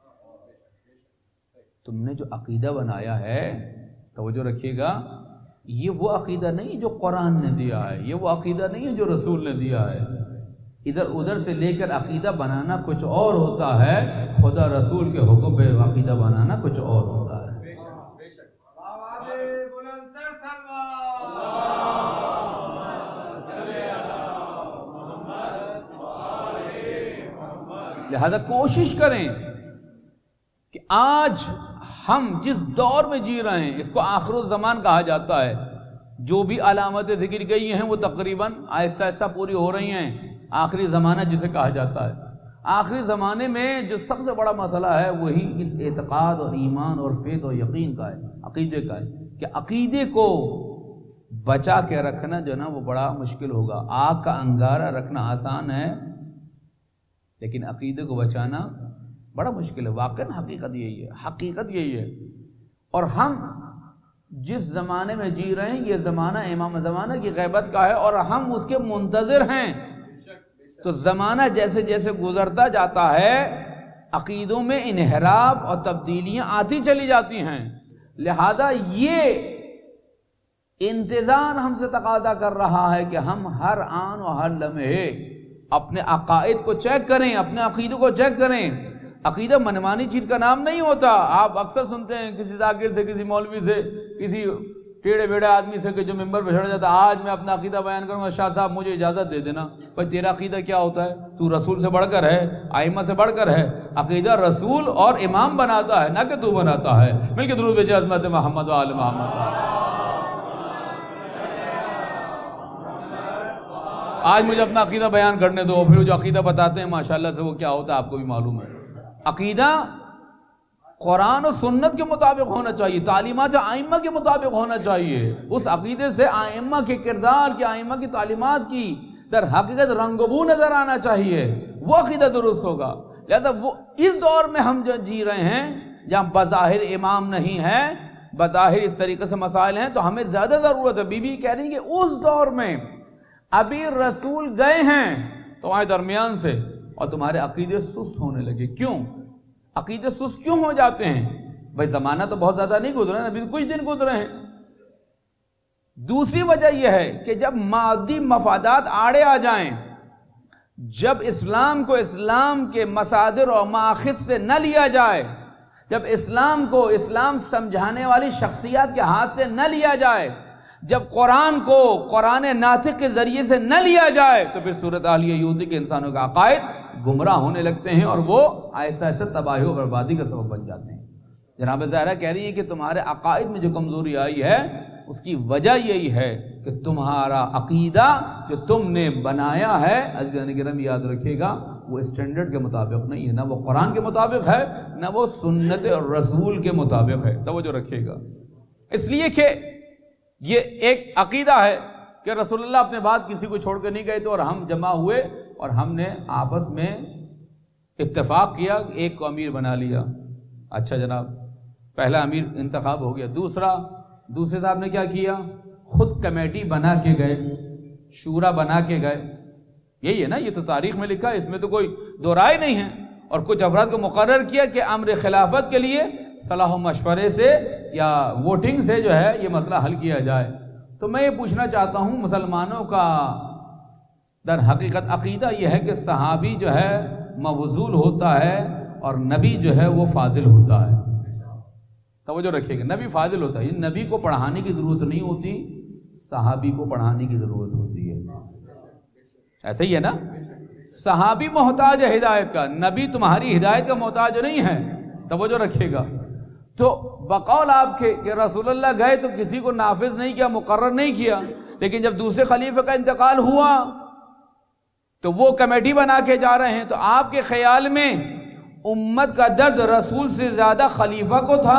تم نے جو عقیدہ بنایا ہے، توجہ رکھیے گا، یہ وہ عقیدہ نہیں جو قرآن نے دیا ہے، یہ وہ عقیدہ نہیں ہے جو رسول نے دیا ہے. ادھر ادھر سے لے کر عقیدہ بنانا کچھ اور ہوتا ہے، خدا رسول کے حکم پہ عقیدہ بنانا کچھ اور ہوتا ہے. لہذا کوشش کریں کہ آج ہم جس دور میں جی رہے ہیں، اس کو آخر الزمان کہا جاتا ہے. جو بھی علامتیں ذکر گئی ہیں وہ تقریباً آہستہ آہستہ پوری ہو رہی ہیں. آخری زمانہ جسے کہا جاتا ہے، آخری زمانے میں جو سب سے بڑا مسئلہ ہے وہی اس اعتقاد اور ایمان اور فیض اور یقین کا ہے، عقیدے کا ہے. کہ عقیدے کو بچا کے رکھنا جو نا وہ بڑا مشکل ہوگا. آگ کا انگارہ رکھنا آسان ہے لیکن عقیدے کو بچانا بڑا مشکل ہے. واقعاً حقیقت یہی ہے، حقیقت یہی ہے. اور ہم جس زمانے میں جی رہے ہیں یہ زمانہ امام زمانہ کی غیبت کا ہے اور ہم اس کے منتظر ہیں. تو زمانہ جیسے جیسے گزرتا جاتا ہے عقیدوں میں انحراف اور تبدیلیاں آتی چلی جاتی ہیں. لہذا یہ انتظار ہم سے تقاضا کر رہا ہے کہ ہم ہر آن و ہر لمحے اپنے عقائد کو چیک کریں، اپنے عقیدوں کو چیک کریں. عقیدہ منمانی چیز کا نام نہیں ہوتا. آپ اکثر سنتے ہیں کسی ذاکر سے, کسی مولوی سے, کسی ٹیڑھے بیڑے آدمی سے کہ جو ممبر پہ چڑھ جاتا ہے, آج میں اپنا عقیدہ بیان کروں گا, شاہ صاحب مجھے اجازت دے دینا. بھائی تیرا عقیدہ کیا ہوتا ہے؟ تو رسول سے بڑھ کر ہے, ائمہ سے بڑھ کر ہے. عقیدہ رسول اور امام بناتا ہے, نہ کہ تو بناتا ہے. مل کے درود بھیجے عظمت محمد و آل محمد. آج مجھے اپنا عقیدہ بیان کرنے دو, پھر جو عقیدہ بتاتے ہیں ماشاءاللہ سے وہ کیا ہوتا ہے آپ کو بھی معلوم ہے. عقیدہ قرآن و سنت کے مطابق ہونا چاہیے, تعلیمات ائمہ کے مطابق ہونا چاہیے. اس عقیدے سے ائمہ کے کردار کی, ائمہ کی تعلیمات کی در حقیقت رنگ و بو نظر آنا چاہیے, وہ عقیدہ درست ہوگا. لہذا وہ اس دور میں ہم جو جی رہے ہیں جہاں بظاہر امام نہیں ہے, بظاہر اس طریقے سے مسائل ہیں, تو ہمیں زیادہ ضرورت ہے. بی بی کہہ رہی ہیں کہ اس دور میں ابھی رسول گئے ہیں تمہارے درمیان سے اور تمہارے عقیدے سست ہونے لگے. کیوں عقیدے سست کیوں ہو جاتے ہیں؟ بھائی زمانہ تو بہت زیادہ نہیں گزرا ہے, ابھی کچھ دن گزرے ہیں. دوسری وجہ یہ ہے کہ جب مادی مفادات آڑے آ جائیں, جب اسلام کو اسلام کے مصادر اور ماخذ سے نہ لیا جائے, جب اسلام کو اسلام سمجھانے والی شخصیات کے ہاتھ سے نہ لیا جائے, جب قرآن کو قرآن ناطق کے ذریعے سے نہ لیا جائے, تو پھر صورتحال یہ ہوتی کہ انسانوں کا عقائد گمراہ ہونے لگتے ہیں اور وہ ایسا ایسا تباہی و بربادی کا سبب بن جاتے ہیں. جناب زہرا کہہ رہی ہے کہ تمہارے عقائد میں جو کمزوری آئی ہے اس کی وجہ یہی ہے کہ تمہارا عقیدہ جو تم نے بنایا ہے, عزیزان کرام یاد رکھیے گا, وہ اسٹینڈرڈ کے مطابق نہیں ہے, نہ وہ قرآن کے مطابق ہے, نہ وہ سنت رسول کے مطابق ہے. توجہ رکھیے گا. اس لیے کہ یہ ایک عقیدہ ہے کہ رسول اللہ اپنے بعد کسی کو چھوڑ کر نہیں گئے تھے, اور ہم جمع ہوئے اور ہم نے آپس میں اتفاق کیا, ایک کو امیر بنا لیا. اچھا جناب, پہلا امیر انتخاب ہو گیا. دوسرے صاحب نے کیا کیا, خود کمیٹی بنا کے گئے, شورا بنا کے گئے. یہی ہے نا, یہ تو تاریخ میں لکھا ہے, اس میں تو کوئی دو رائے نہیں ہے. اور کچھ افراد کو مقرر کیا کہ امر خلافت کے لیے صلاح و مشورے سے یا ووٹنگ سے جو ہے یہ مسئلہ حل کیا جائے. تو میں یہ پوچھنا چاہتا ہوں, مسلمانوں کا در حقیقت عقیدہ یہ ہے کہ صحابی جو ہے مفضول ہوتا ہے اور نبی جو ہے وہ فاضل ہوتا ہے. توجہ رکھیے گا, نبی فاضل ہوتا ہے. نبی کو پڑھانے کی ضرورت نہیں ہوتی, صحابی کو پڑھانے کی ضرورت ہوتی ہے. ایسا ہی ہے نا, صحابی محتاج ہے ہدایت کا, نبی تمہاری ہدایت کا محتاج نہیں ہے. توجہ رکھیے گا. تو بقول آپ کے کہ رسول اللہ گئے تو کسی کو نافذ نہیں کیا, مقرر نہیں کیا, لیکن جب دوسرے خلیفہ کا انتقال ہوا تو وہ کمیٹی بنا کے جا رہے ہیں. تو آپ کے خیال میں امت کا درد رسول سے زیادہ خلیفہ کو تھا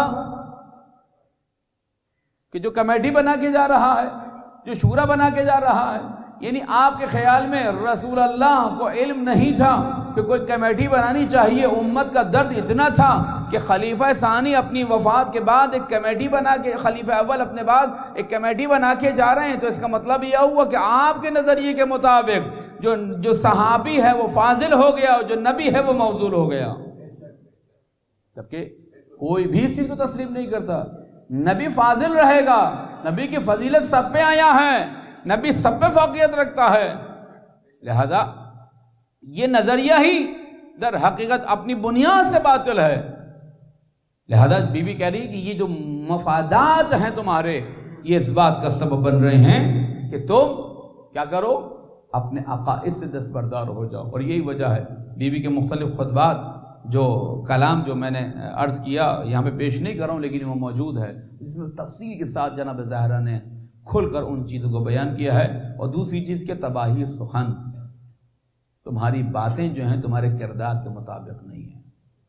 کہ جو کمیٹی بنا کے جا رہا ہے, جو شورا بنا کے جا رہا ہے؟ یعنی آپ کے خیال میں رسول اللہ کو علم نہیں تھا کہ کوئی کمیٹی بنانی چاہیے. امت کا درد اتنا تھا کہ خلیفہ ثانی اپنی وفات کے بعد ایک کمیٹی بنا کے, خلیفہ اول اپنے بعد ایک کمیٹی بنا کے جا رہے ہیں. تو اس کا مطلب یہ ہوا کہ آپ کے نظریے کے مطابق جو صحابی ہے وہ فاضل ہو گیا اور جو نبی ہے وہ موزول ہو گیا. جبکہ کوئی بھی اس چیز کو تسلیم نہیں کرتا. نبی فاضل رہے گا, نبی کی فضیلت سب پہ آیا ہے, نبی سب پہ فوقیت رکھتا ہے. لہذا یہ نظریہ ہی در حقیقت اپنی بنیاد سے باطل ہے. لہذا بی بی کہہ رہی کہ یہ جو مفادات ہیں تمہارے, یہ اس بات کا سبب بن رہے ہیں کہ تم کیا کرو, اپنے عقائد سے دستبردار ہو جاؤ. اور یہی وجہ ہے بی بی کے مختلف خطبات, جو کلام جو میں نے عرض کیا یہاں پہ پیش نہیں کر رہا ہوں, لیکن وہ موجود ہے, جس میں تفصیل کے ساتھ جناب زہرا نے کھل کر ان چیزوں کو بیان کیا ہے. اور دوسری چیز کہ تباہی سخن, تمہاری باتیں جو ہیں تمہارے کردار کے مطابق نہیں ہیں,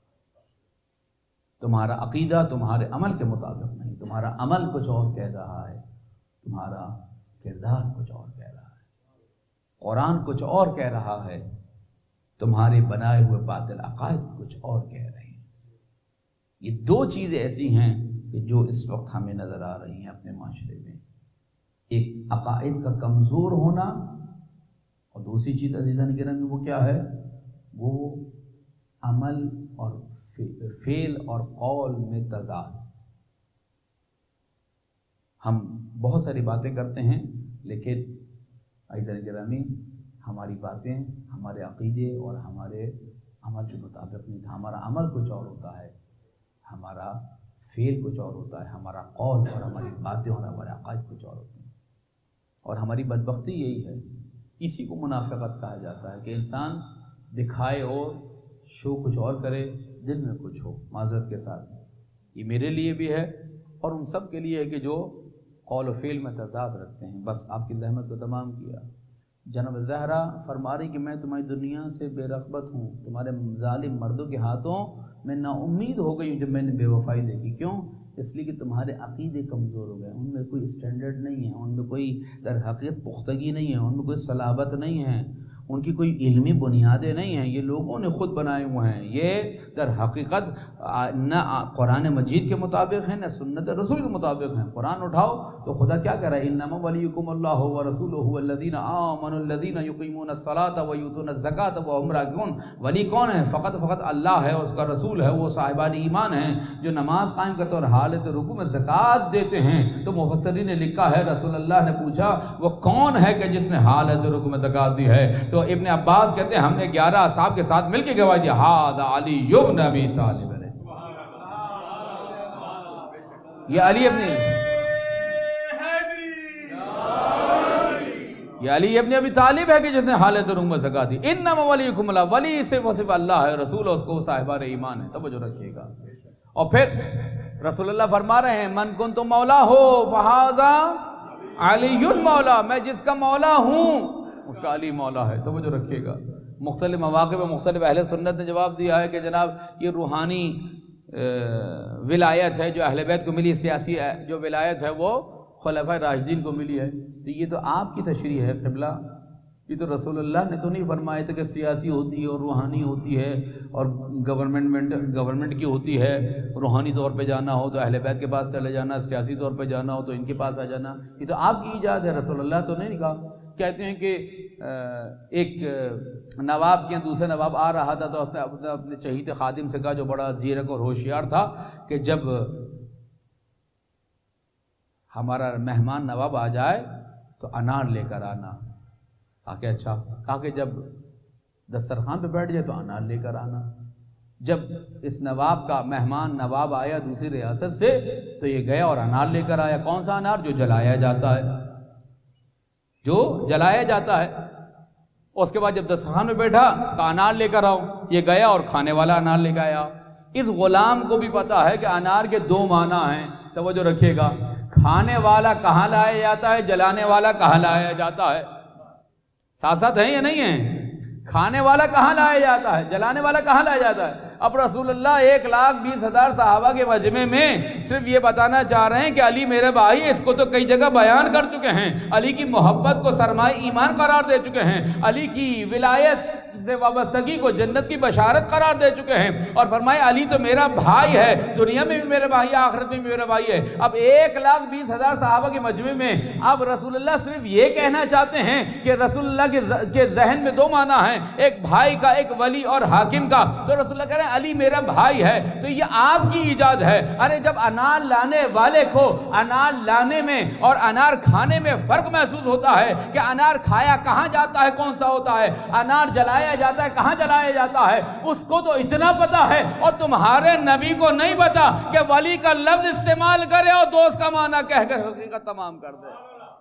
تمہارا عقیدہ تمہارے عمل کے مطابق نہیں, تمہارا عمل کچھ اور کہہ رہا ہے, تمہارا کردار کچھ اور کہہ رہا ہے, قرآن کچھ اور کہہ رہا ہے, تمہارے بنائے ہوئے باطل عقائد کچھ اور کہہ رہے ہیں. یہ دو چیزیں ایسی ہیں کہ جو اس وقت ہمیں نظر آ رہی ہیں اپنے معاشرے میں, ایک عقائد کا کمزور ہونا, اور دوسری چیز عزیزان کرام وہ کیا ہے, وہ عمل اور فعل اور قول میں تضاد. ہم بہت ساری باتیں کرتے ہیں, لیکن عزیزان گرامی ہماری باتیں, ہمارے عقیدے اور ہمارے عمل کے مطابق نہیں تھا. ہمارا عمل کچھ اور ہوتا ہے، ہمارا فعل کچھ اور ہوتا ہے، ہمارا قول اور ہماری باتیں اور ہمارے عقائد کچھ اور ہوتے ہیں. اور ہماری بدبختی یہی ہے، اسی کو منافقت کہا جاتا ہے کہ انسان دکھائے اور شو کچھ اور کرے، دل میں کچھ ہو. معذرت کے ساتھ یہ میرے لیے بھی ہے اور ان سب کے لیے ہے کہ جو قول و فعل میں تضاد رکھتے ہیں. بس آپ کی زحمت کو تمام کیا. جناب زہرا فرما رہی کہ میں تمہاری دنیا سے بے رغبت ہوں، تمہارے ظالم مردوں کے ہاتھوں میں نا امید ہو گئی ہوں جب میں نے بے وفائی دیکھی. کیوں؟ اس لیے کہ تمہارے عقیدے کمزور ہو گئے، ان میں کوئی اسٹینڈرڈ نہیں ہے، ان میں کوئی در حقیقت پختگی نہیں ہے، ان میں کوئی صلابت نہیں ہے، ان کی کوئی علمی بنیادیں نہیں ہیں. یہ لوگوں نے خود بنائے ہوئے ہیں. یہ در حقیقت نہ قرآن مجید کے مطابق ہیں نہ سنت رسول کے مطابق ہیں. قرآن اٹھاؤ تو خدا کیا کہہ رہا ہے؟ انما ولیکم اللہ ورسولہ والذین آمنوا الذین یقیمون الصلاۃ ویؤتون الزکاۃ وهم راکعون. ولی کون ہے؟ فقط اللہ ہے، اس کا رسول ہے، وہ صاحبان ایمان ہیں جو نماز قائم کرتے اور حالت رکوع میں زکوٰۃ دیتے ہیں. تو مفسرین نے لکھا ہے رسول اللہ نے پوچھا وہ کون ہے کہ جس نے حالت رکوع میں زکوٰۃ دی ہے؟ تو ابن عباس کہتے ہیں ہم نے 11 اصحاب کے ساتھ مل کے گواہی دی، ھذا علی بن ابی طالب. یہ علی ابن ابی طالب ہے کہ جس نے حالت رکوع میں زکوٰۃ دی. انما ولیکم اللہ، ولی صرف اللہ ہے، رسول اس کو صاحبان ایمان ہے. توجہ رکھیے گا. اور پھر رسول اللہ فرما رہے ہیں من کنتم مولا ہو فھذا علی مولا، میں جس کا مولا ہوں اس کا علی مولا ہے. توجہ رکھیے گا. مختلف مواقع میں مختلف اہل سنت نے جواب دیا ہے کہ جناب یہ روحانی ولایت ہے جو اہل بیت کو ملی، سیاسی جو ولایت ہے وہ خلفائے راشدین کو ملی ہے. تو یہ تو آپ کی تشریح ہے قبلہ، یہ تو رسول اللہ نے تو نہیں فرمایا تھا کہ سیاسی ہوتی ہے اور روحانی ہوتی ہے اور گورنمنٹ کی ہوتی ہے. روحانی طور پہ جانا ہو تو اہل بیت کے پاس چلے جانا، سیاسی طور پہ جانا ہو تو ان کے پاس آ جانا. یہ تو آپ کی ایجاد ہے، رسول اللہ تو نہیں کہا. کہتے ہیں کہ ایک نواب کے دوسرے نواب آ رہا تھا تو اپنے چہیتے خادم سے کہا جو بڑا زیرک اور ہوشیار تھا کہ جب ہمارا مہمان نواب آ جائے تو انار لے کر آنا. کہا کہ اچھا. کہا کہ جب دسترخوان پہ بیٹھ جائے تو انار لے کر آنا. جب اس نواب کا مہمان نواب آیا دوسری ریاست سے تو یہ گیا اور انار لے کر آیا. کون سا انار؟ جو جلایا جاتا ہے، جو جلایا جاتا ہے. اس کے بعد جب دسترخوان میں بیٹھا کہا انار لے کر آؤ. یہ گیا اور کھانے والا انار لے کے آیا. اس غلام کو بھی پتا ہے کہ انار کے 2 معنی ہیں. توجہ رکھیے گا. کھانے والا کہاں لایا جاتا ہے، جلانے والا کہاں لایا جاتا ہے؟ ساتھ ساتھ ہیں یا نہیں ہیں؟ کھانے والا کہاں لایا جاتا ہے، جلانے والا کہاں لایا جاتا ہے؟ اب رسول اللہ 1,20,000 صحابہ کے مجمع میں صرف یہ بتانا چاہ رہے ہیں کہ علی میرے بھائی. اس کو تو کئی جگہ بیان کر چکے ہیں. علی کی محبت کو سرمایہ ایمان قرار دے چکے ہیں. علی کی ولایت سے وابستگی کو جنت کی بشارت قرار دے چکے ہیں اور فرمایا علی تو میرا بھائی ہے، دنیا میں بھی میرے بھائی ہے، آخرت میں بھی میرا بھائی ہے. اب 1,20,000 صحابہ کے مجمع میں اب رسول اللہ صرف یہ کہنا چاہتے ہیں کہ رسول اللہ کے ذہن میں 2 معنی ہیں، ایک بھائی کا، ایک ولی اور حاکم کا. تو رسول اللہ کہہ رہے ہیں علی میرا بھائی ہے. تو یہ آپ کی ایجاد ہے. ارے جب انار لانے والے کو انار لانے میں اور انار کھانے میں فرق محسوس ہوتا ہے کہ انار کھایا کہاں جاتا ہے، کون سا ہوتا ہے، انار جلایا جاتا ہے کہاں جلایا جاتا ہے، اس کو تو اتنا پتا ہے اور تمہارے نبی کو نہیں پتا کہ ولی کا لفظ استعمال کرے اور دوست کا معنی کہہ کر حقیقت تمام کر دے.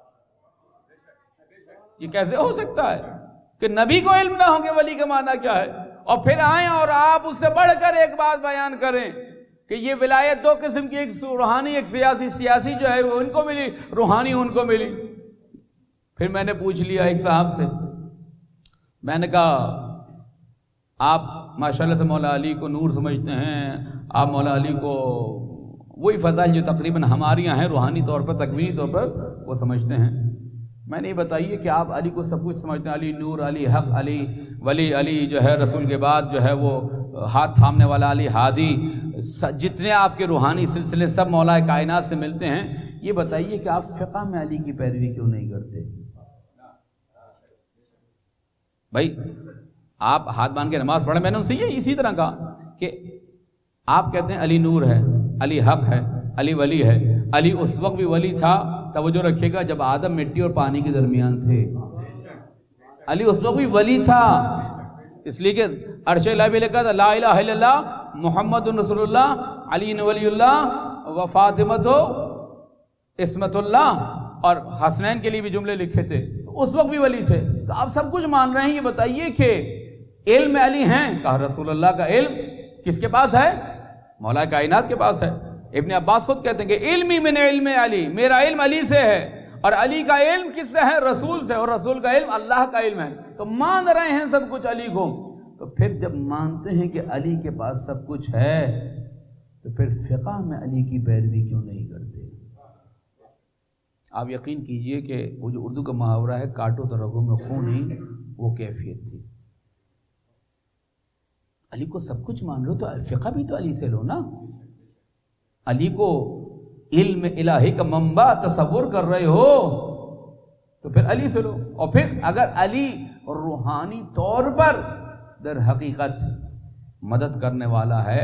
یہ کیسے ہو سکتا ہے کہ نبی کو علم نہ ہو کہ ولی کا معنی کیا ہے اور پھر آئیں اور آپ اس سے بڑھ کر ایک بات بیان کریں کہ یہ ولایت 2 قسم کی، ایک روحانی ایک سیاسی. سیاسی جو ہے وہ ان کو ملی، روحانی ان کو ملی. پھر میں نے پوچھ لیا ایک صاحب سے، میں نے کہا آپ ماشاءاللہ سے مولا علی کو نور سمجھتے ہیں، آپ مولا علی کو وہی فضائل جو تقریباً ہمارے یہاں ہیں روحانی طور پر، تکوینی طور پر وہ سمجھتے ہیں. میں نے یہ بتائیے کہ آپ علی کو سب کچھ سمجھتے ہیں، علی نور، علی حق، علی ولی، علی جو ہے رسول کے بعد جو ہے وہ ہاتھ تھامنے والا، علی ہادی، جتنے آپ کے روحانی سلسلے سب مولا کائنات سے ملتے ہیں. یہ بتائیے کہ آپ فقہ میں علی کی پیروی کیوں نہیں کرتے؟ بھائی آپ ہاتھ باندھ کے نماز پڑھیں. میں نے ان سے یہ اسی طرح کہا کہ آپ کہتے ہیں علی نور ہے، علی حق ہے، علی ولی ہے. علی اس وقت بھی ولی تھا، توجہ رکھیے گا، جب آدم مٹی اور پانی کے درمیان تھے. علی اس وقت بھی ولی تھا، اس لیے کہ عرش الہ بھی لکھا تھا لا الہ الا اللہ محمد رسول اللہ علی ولی اللہ و فاطمۃ عصمت اللہ، اور حسنین کے لیے بھی جملے لکھے تھے، اس وقت بھی ولی تھے۔ تو آپ سب کچھ مان رہے ہیں، یہ بتائیے کہ علم علی ہیں، کہا رسول اللہ کا علم کس کے پاس ہے؟ مولا کائنات کے پاس ہے۔ ابن عباس خود کہتے ہیں کہ علمی من علم علی، میرا علم علی سے ہے، اور علی کا علم کس سے ہے؟ رسول سے، اور رسول کا علم اللہ کا علم ہے۔ تو مان رہے ہیں سب کچھ علی کو، تو پھر جب مانتے ہیں کہ علی کے پاس سب کچھ ہے تو پھر فقہ میں علی کی پیروی کیوں نہیں کرتے؟ آپ یقین کیجئے کہ وہ جو اردو کا محاورہ ہے کاٹو تو رگوں میں خون ہی، وہ کیفیت تھی۔ علی کو سب کچھ مان لو تو فقہ بھی تو علی سے لو نا۔ علی کو علم الہی کا منبع تصور کر رہے ہو تو پھر علی سے لو، اور پھر اگر علی روحانی طور پر در حقیقت مدد کرنے والا ہے،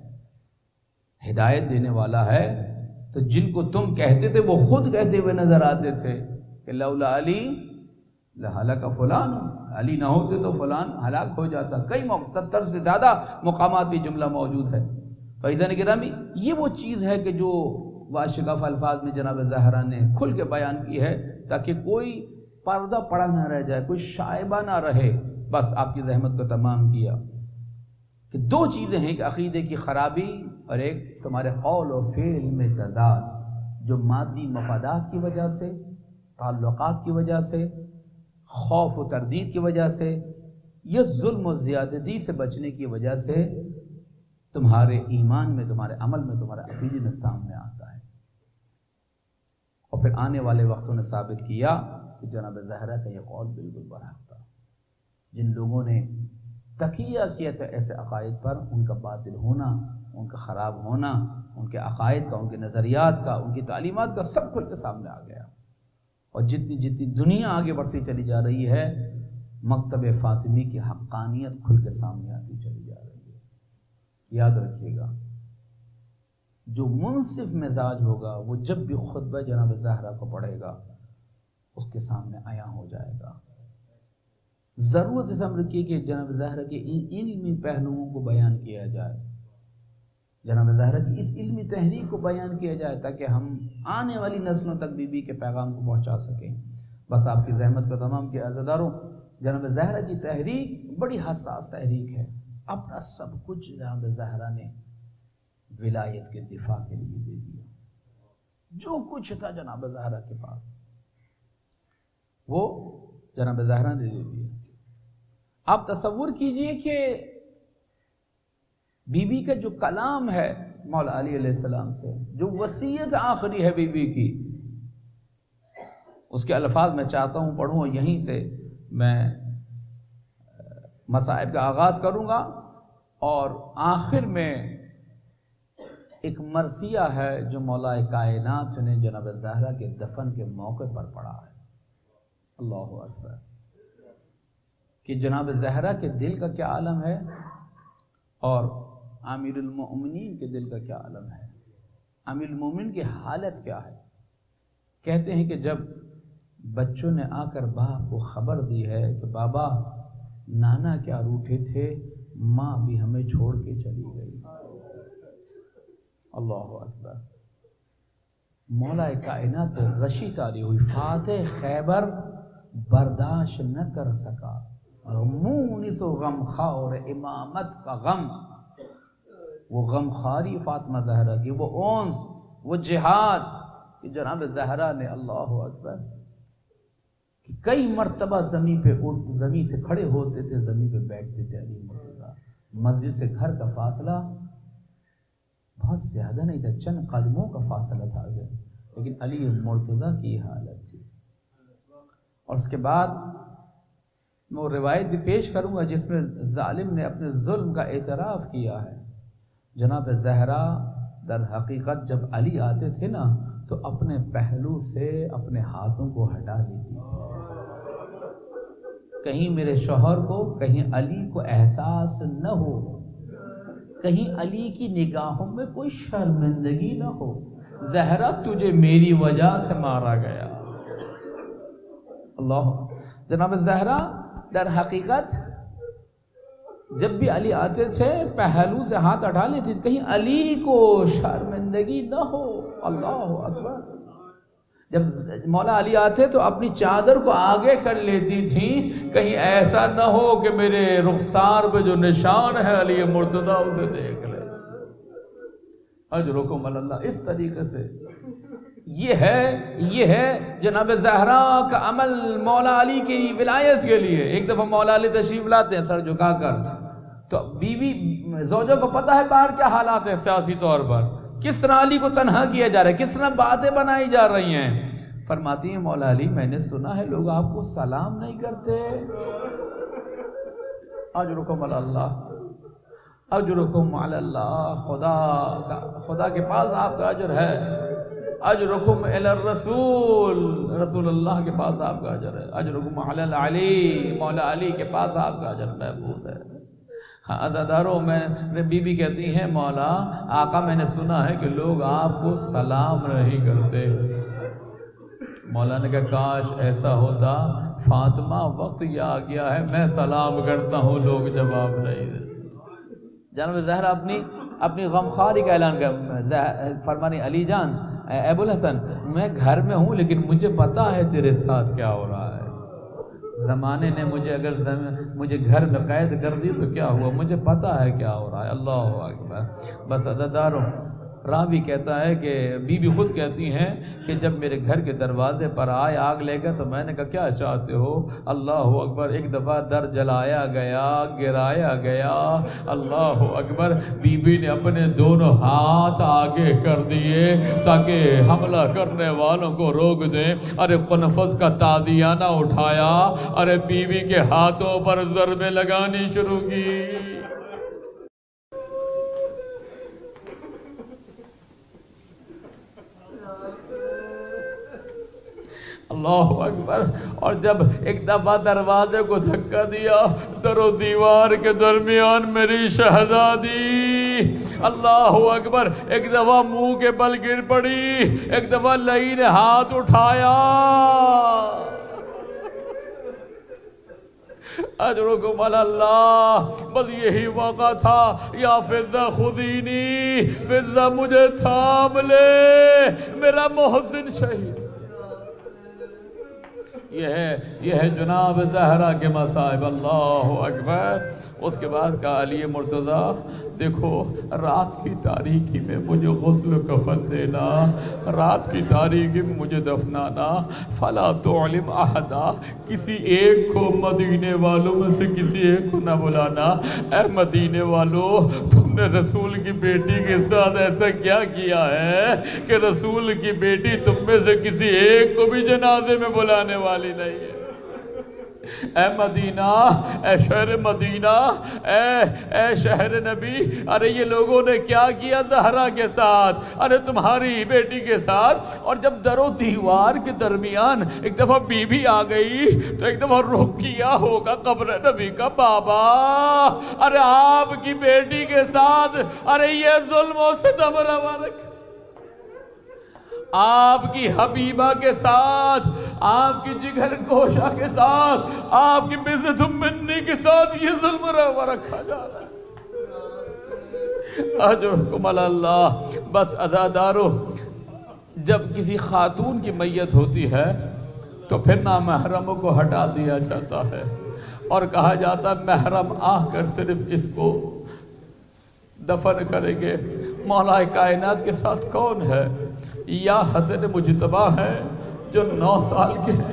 ہدایت دینے والا ہے، تو جن کو تم کہتے تھے وہ خود کہتے ہوئے نظر آتے تھے کہ لولا علی لہلک فلان، علی نہ ہوتے تو فلان ہلاک ہو جاتا۔ کئی 70 سے زیادہ مقامات بھی جملہ موجود ہے۔ فیضان گرامی، یہ وہ چیز ہے کہ جو واشگاف الفاظ میں جناب زہرا نے کھل کے بیان کی ہے، تاکہ کوئی پردہ پڑا نہ رہ جائے، کوئی شائبہ نہ رہے۔ بس آپ کی زحمت کو تمام کیا کہ دو چیزیں ہیں، کہ عقیدے کی خرابی اور ایک تمہارے قول و فعل میں تضاد، جو مادی مفادات کی وجہ سے، تعلقات کی وجہ سے، خوف و تردید کی وجہ سے، یہ ظلم و زیادتی سے بچنے کی وجہ سے تمہارے ایمان میں، تمہارے عمل میں، تمہارے عقیدے میں سامنے آتا ہے۔ اور پھر آنے والے وقتوں نے ثابت کیا کہ جناب زہرا کا یہ قول بالکل برحق تھا۔ جن لوگوں نے تقیہ کیا تھا ایسے عقائد پر، ان کا باطل ہونا، ان کا خراب ہونا، ان کے عقائد کا، ان کے نظریات کا، ان کی تعلیمات کا سب کھل کے سامنے آ گیا۔ اور جتنی دنیا آگے بڑھتی چلی جا رہی ہے، مکتب فاطمی کی حقانیت کھل کے سامنے آتی چلی جا رہی ہے۔ یاد رکھیے گا، جو منصف مزاج ہوگا وہ جب بھی خطبہ جناب زہرا کو پڑھے گا اس کے سامنے عیاں ہو جائے گا۔ ضرورت اس امر کی کہ جناب زہرا کے علمی پہلوؤں کو بیان کیا جائے، جناب زہرا کی اس علمی تحریک کو بیان کیا جائے، تاکہ ہم آنے والی نسلوں تک بی بی کے پیغام کو پہنچا سکیں۔ بس آپ کی زحمت کا تمام کے عزاداروں، جناب زہرا کی تحریک بڑی حساس تحریک ہے۔ اپنا سب کچھ جناب زہرا نے ولایت کے دفاع کے لیے دے دیا۔ جو کچھ تھا جناب زہرا کے پاس وہ جناب زہرا نے دے دیا۔ آپ تصور کیجئے کہ بی بی کا جو کلام ہے مولا علی علیہ السلام سے، جو وصیت آخری ہے بی بی کی، اس کے الفاظ میں چاہتا ہوں پڑھوں، اور یہیں سے میں مصائب کا آغاز کروں گا، اور آخر میں ایک مرثیہ ہے جو مولا کائنات نے جناب زہرا کے دفن کے موقع پر پڑھا ہے۔ اللہ اکبر، کہ جناب زہرا کے دل کا کیا عالم ہے اور امیر المؤمنین کے دل کا کیا عالم ہے، امیر المؤمنین کی حالت کیا ہے۔ کہتے ہیں کہ جب بچوں نے آ کر باپ کو خبر دی ہے کہ بابا نانا کیا روٹھے تھے، ماں بھی ہمیں چھوڑ کے چلی گئی۔ اللہ اکبر، مولا کائنات پہ غشی تاری ہوئی، فاتح خیبر برداشت نہ کر سکا، مونس و غم خور امامت کا غم، وہ غم خاری فاطمہ زہرا کی، وہ اونس، وہ جہاد کہ جناب زہرا نے، اللہ اکبر، کہ کئی مرتبہ زمین سے کھڑے ہوتے تھے، زمین پہ بیٹھتے تھے۔ علی مرتضیٰ، مسجد سے گھر کا فاصلہ بہت زیادہ نہیں تھا، چند قدموں کا فاصلہ تھا، لیکن علی مرتضیٰ کی حالت تھی۔ اور اس کے بعد میں وہ روایت بھی پیش کروں گا جس میں ظالم نے اپنے ظلم کا اعتراف کیا ہے۔ جناب زہرا در حقیقت جب علی آتے تھے نا تو اپنے پہلو سے اپنے ہاتھوں کو ہٹا لیتی تھی، کہیں میرے شوہر کو، کہیں علی کو احساس نہ ہو، کہیں علی کی نگاہوں میں کوئی شرمندگی نہ ہو، زہرا تجھے میری وجہ سے مارا گیا۔ اللہ، جناب زہرا در حقیقت جب بھی علی آتے تھے پہلو سے ہاتھ اٹھا لیتے تھے کہیں علی کو شرمندگی نہ ہو. اللہ اکبر. جب مولا علی آتے تو اپنی چادر کو آگے کر لیتی تھیں کہیں ایسا نہ ہو کہ میرے رخسار پہ جو نشان ہے علی مرتضیٰ اسے دیکھ لے. اجرکم اللہ. اس طریقے سے یہ ہے جناب زہرا کا عمل مولا علی کی ولایت کے لیے. ایک دفعہ مولا علی تشریف لاتے ہیں سر جھکا کر, تو بیوی زوجہ کو پتہ ہے باہر کیا حالات ہیں سیاسی طور پر, کس طرح علی کو تنہا کیا جا رہا ہے, کس طرح باتیں بنائی جا رہی ہیں. فرماتی ہیں مولا علی میں نے سنا ہے لوگ آپ کو سلام نہیں کرتے. اجرکم اللہ, اجرکم علی اللہ. خدا کے پاس آپ کا اجر ہے. اجرکم علی الرسول, رسول اللہ کے پاس آپ کا اجر ہے. اجرکم علی العلی, مولا علی کے پاس آپ کا اجر محفوظ ہے. ہاں عزاداروں میں بی بی کہتی ہیں مولا آقا میں نے سنا ہے کہ لوگ آپ کو سلام نہیں کرتے. مولا نے کہا کاش ایسا ہوتا فاطمہ, وقت یہ آ گیا ہے میں سلام کرتا ہوں لوگ جواب نہیں دیتے. جناب زہرا اپنی غمخواری کا اعلان کر فرمانی علی جان ابو الحسن میں گھر میں ہوں لیکن مجھے پتا ہے تیرے ساتھ کیا ہو رہا ہے. زمانے نے مجھے گھر میں قید کر دی تو کیا ہوا, مجھے پتا ہے کیا ہو رہا ہے. اللہ اکبر. بس عزاداروں راوی کہتا ہے کہ بی بی خود کہتی ہیں کہ جب میرے گھر کے دروازے پر آئے آگ لے کر تو میں نے کہا کیا چاہتے ہو. اللہ اکبر. ایک دفعہ در جلایا گیا, گرایا گیا. اللہ اکبر. بی بی نے اپنے دونوں ہاتھ آگے کر دیے تاکہ حملہ کرنے والوں کو روک دیں. ارے قنفذ کا تادیانہ اٹھایا, ارے بی بی کے ہاتھوں پر ضربیں لگانی شروع کی. اللہ اکبر. اور جب ایک دفعہ دروازے کو دھکا دیا, در و دیوار کے درمیان میری شہزادی, اللہ اکبر, ایک دفعہ منہ کے بل گر پڑی, ایک دفعہ لئی نے ہاتھ اٹھایا. اجرکم علی اللہ. بس یہی موقع تھا. یا فضہ خذینی, فضہ مجھے تھام لے, میرا محسن شہید. یہ ہے جناب زہرا کے مصائب. اللہ اکبر. اس کے بعد کہا علی مرتضیٰ دیکھو رات کی تاریکی میں مجھے غسل و کفن دینا, رات کی تاریکی میں مجھے دفنانا. فلا تعلم احدا, کسی ایک کو مدینے والوں میں سے کسی ایک کو نہ بلانا. اے مدینے والوں تم نے رسول کی بیٹی کے ساتھ ایسا کیا کیا ہے کہ رسول کی بیٹی تم میں سے کسی ایک کو بھی جنازے میں بلانے والی نہیں ہے. اے مدینہ, اے شہر مدینہ, اے شہر نبی, ارے یہ لوگوں نے کیا کیا زہرا کے ساتھ, ارے تمہاری بیٹی کے ساتھ. اور جب در و دیوار کے درمیان ایک دفعہ بی بی آ گئی تو ایک دفعہ رخ کیا ہوگا قبر نبی کا. بابا ارے آپ کی بیٹی کے ساتھ ارے یہ ظلم و ستم روا رکھ, آپ کی حبیبہ کے ساتھ, آپ کی جگر گوشہ کے ساتھ, آپ کی بزت منی کے ساتھ یہ ظلم روا رکھا جا رہا ہے. اجرکم علی اللہ. بس عزادارو جب کسی خاتون کی میت ہوتی ہے تو پھر نامحرموں کو ہٹا دیا جاتا ہے اور کہا جاتا ہے محرم آ کر صرف اس کو دفن کریں گے. مولا کائنات کے ساتھ کون ہے؟ یا حسن مجتبیٰ ہے جو 9 سال کے ہیں,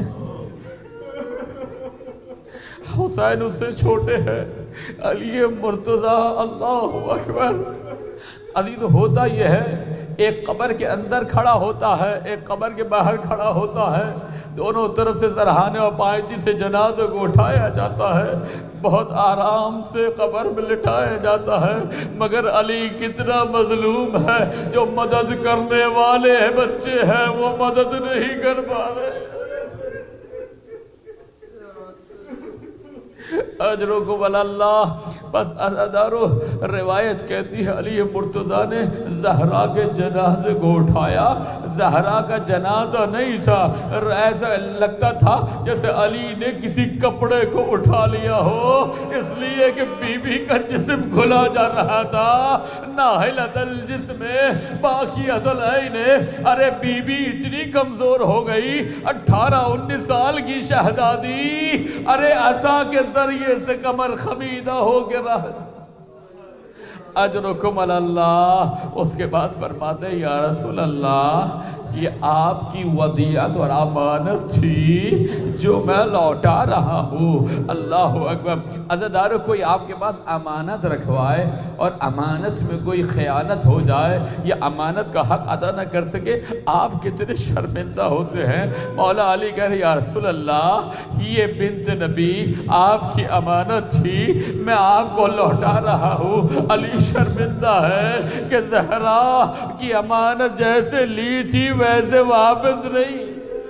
حسین اس سے چھوٹے ہیں, علی مرتضیٰ. اللہ اکبر. عزیز ہوتا یہ ہے ایک قبر کے اندر کھڑا ہوتا ہے, ایک قبر کے باہر کھڑا ہوتا ہے, دونوں طرف سے سرہانے اور پائچی سے جنازے کو اٹھایا جاتا ہے, بہت آرام سے قبر میں لٹایا جاتا ہے. مگر علی کتنا مظلوم ہے, جو مدد کرنے والے ہیں بچے ہیں وہ مدد نہیں کر پا رہے. اجرکم علی اللہ۔ بس عزادارو روایت کہتی ہے علی مرتضیٰ نے زہرا کے جنازے کو اٹھایا۔ زہرا کا جنازہ نہیں تھا، ایسا لگتا تھا جیسے علی نے کسی کپڑے کو اٹھا لیا ہو، اس لیے کہ بی بی کا جسم کھلا جا رہا تھا۔ ناہلۃ الجسم باقیۃ العین، ارے بی بی اتنی کمزور ہو گئی، 18-19 سال کی شہزادی، ارے عصا کے ذریعے سے کمر خمیدہ ہو کے رہ۔ اجرکم علی اللہ۔ اس کے بعد فرماتے ہیں یا رسول اللہ یہ آپ کی ودیعت اور امانت تھی جو میں لوٹا رہا ہوں۔ اللہ اکبر۔ عزادارو کوئی آپ کے پاس امانت رکھوائے اور امانت میں کوئی خیانت ہو جائے یا امانت کا حق ادا نہ کر سکے، آپ کتنے شرمندہ ہوتے ہیں۔ مولا علی کہہ رہے یا رسول اللہ یہ بنت نبی آپ کی امانت تھی، میں آپ کو لوٹا رہا ہوں۔ علی شرمندہ ہے کہ زہرا کی امانت جیسے لی تھی ویسے واپس نہیں،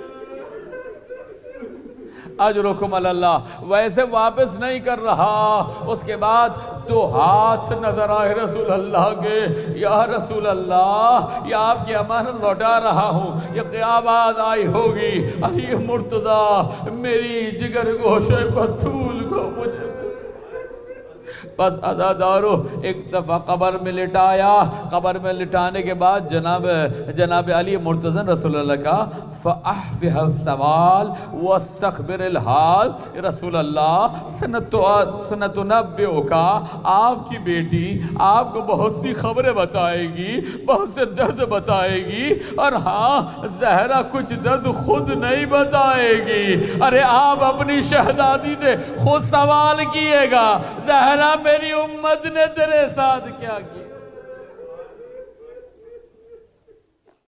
اجرکم علی اللہ، ویسے واپس نہیں کر رہا۔ اس کے بعد 2 ہاتھ نظر آئے رسول اللہ کے، یا رسول اللہ یہ آپ کی امانت لوٹا رہا ہوں۔ یہ کیا آواز آئی ہوگی؟ علی مرتضیٰ میری جگر گوشے بطول کو مجھے۔ بس عزادارو ایک دفعہ قبر میں لٹایا، قبر میں لٹانے کے بعد جناب علی مرتضیٰ رسول اللہ کا فَأَحْفِحَ السَّوَالِ وَاسْتَخْبِرِ الْحَالِ، رسول اللہ سَنَتُنَبِّئُكَ، آپ کی بیٹی آپ کو بہت سی خبریں بتائے گی، بہت سے درد بتائے گی، اور ہاں زہرا کچھ درد خود نہیں بتائے گی۔ ارے آپ اپنی شہزادی سے خود سوال کیے گا، زہرا میری امت نے تیرے ساتھ کیا کیا؟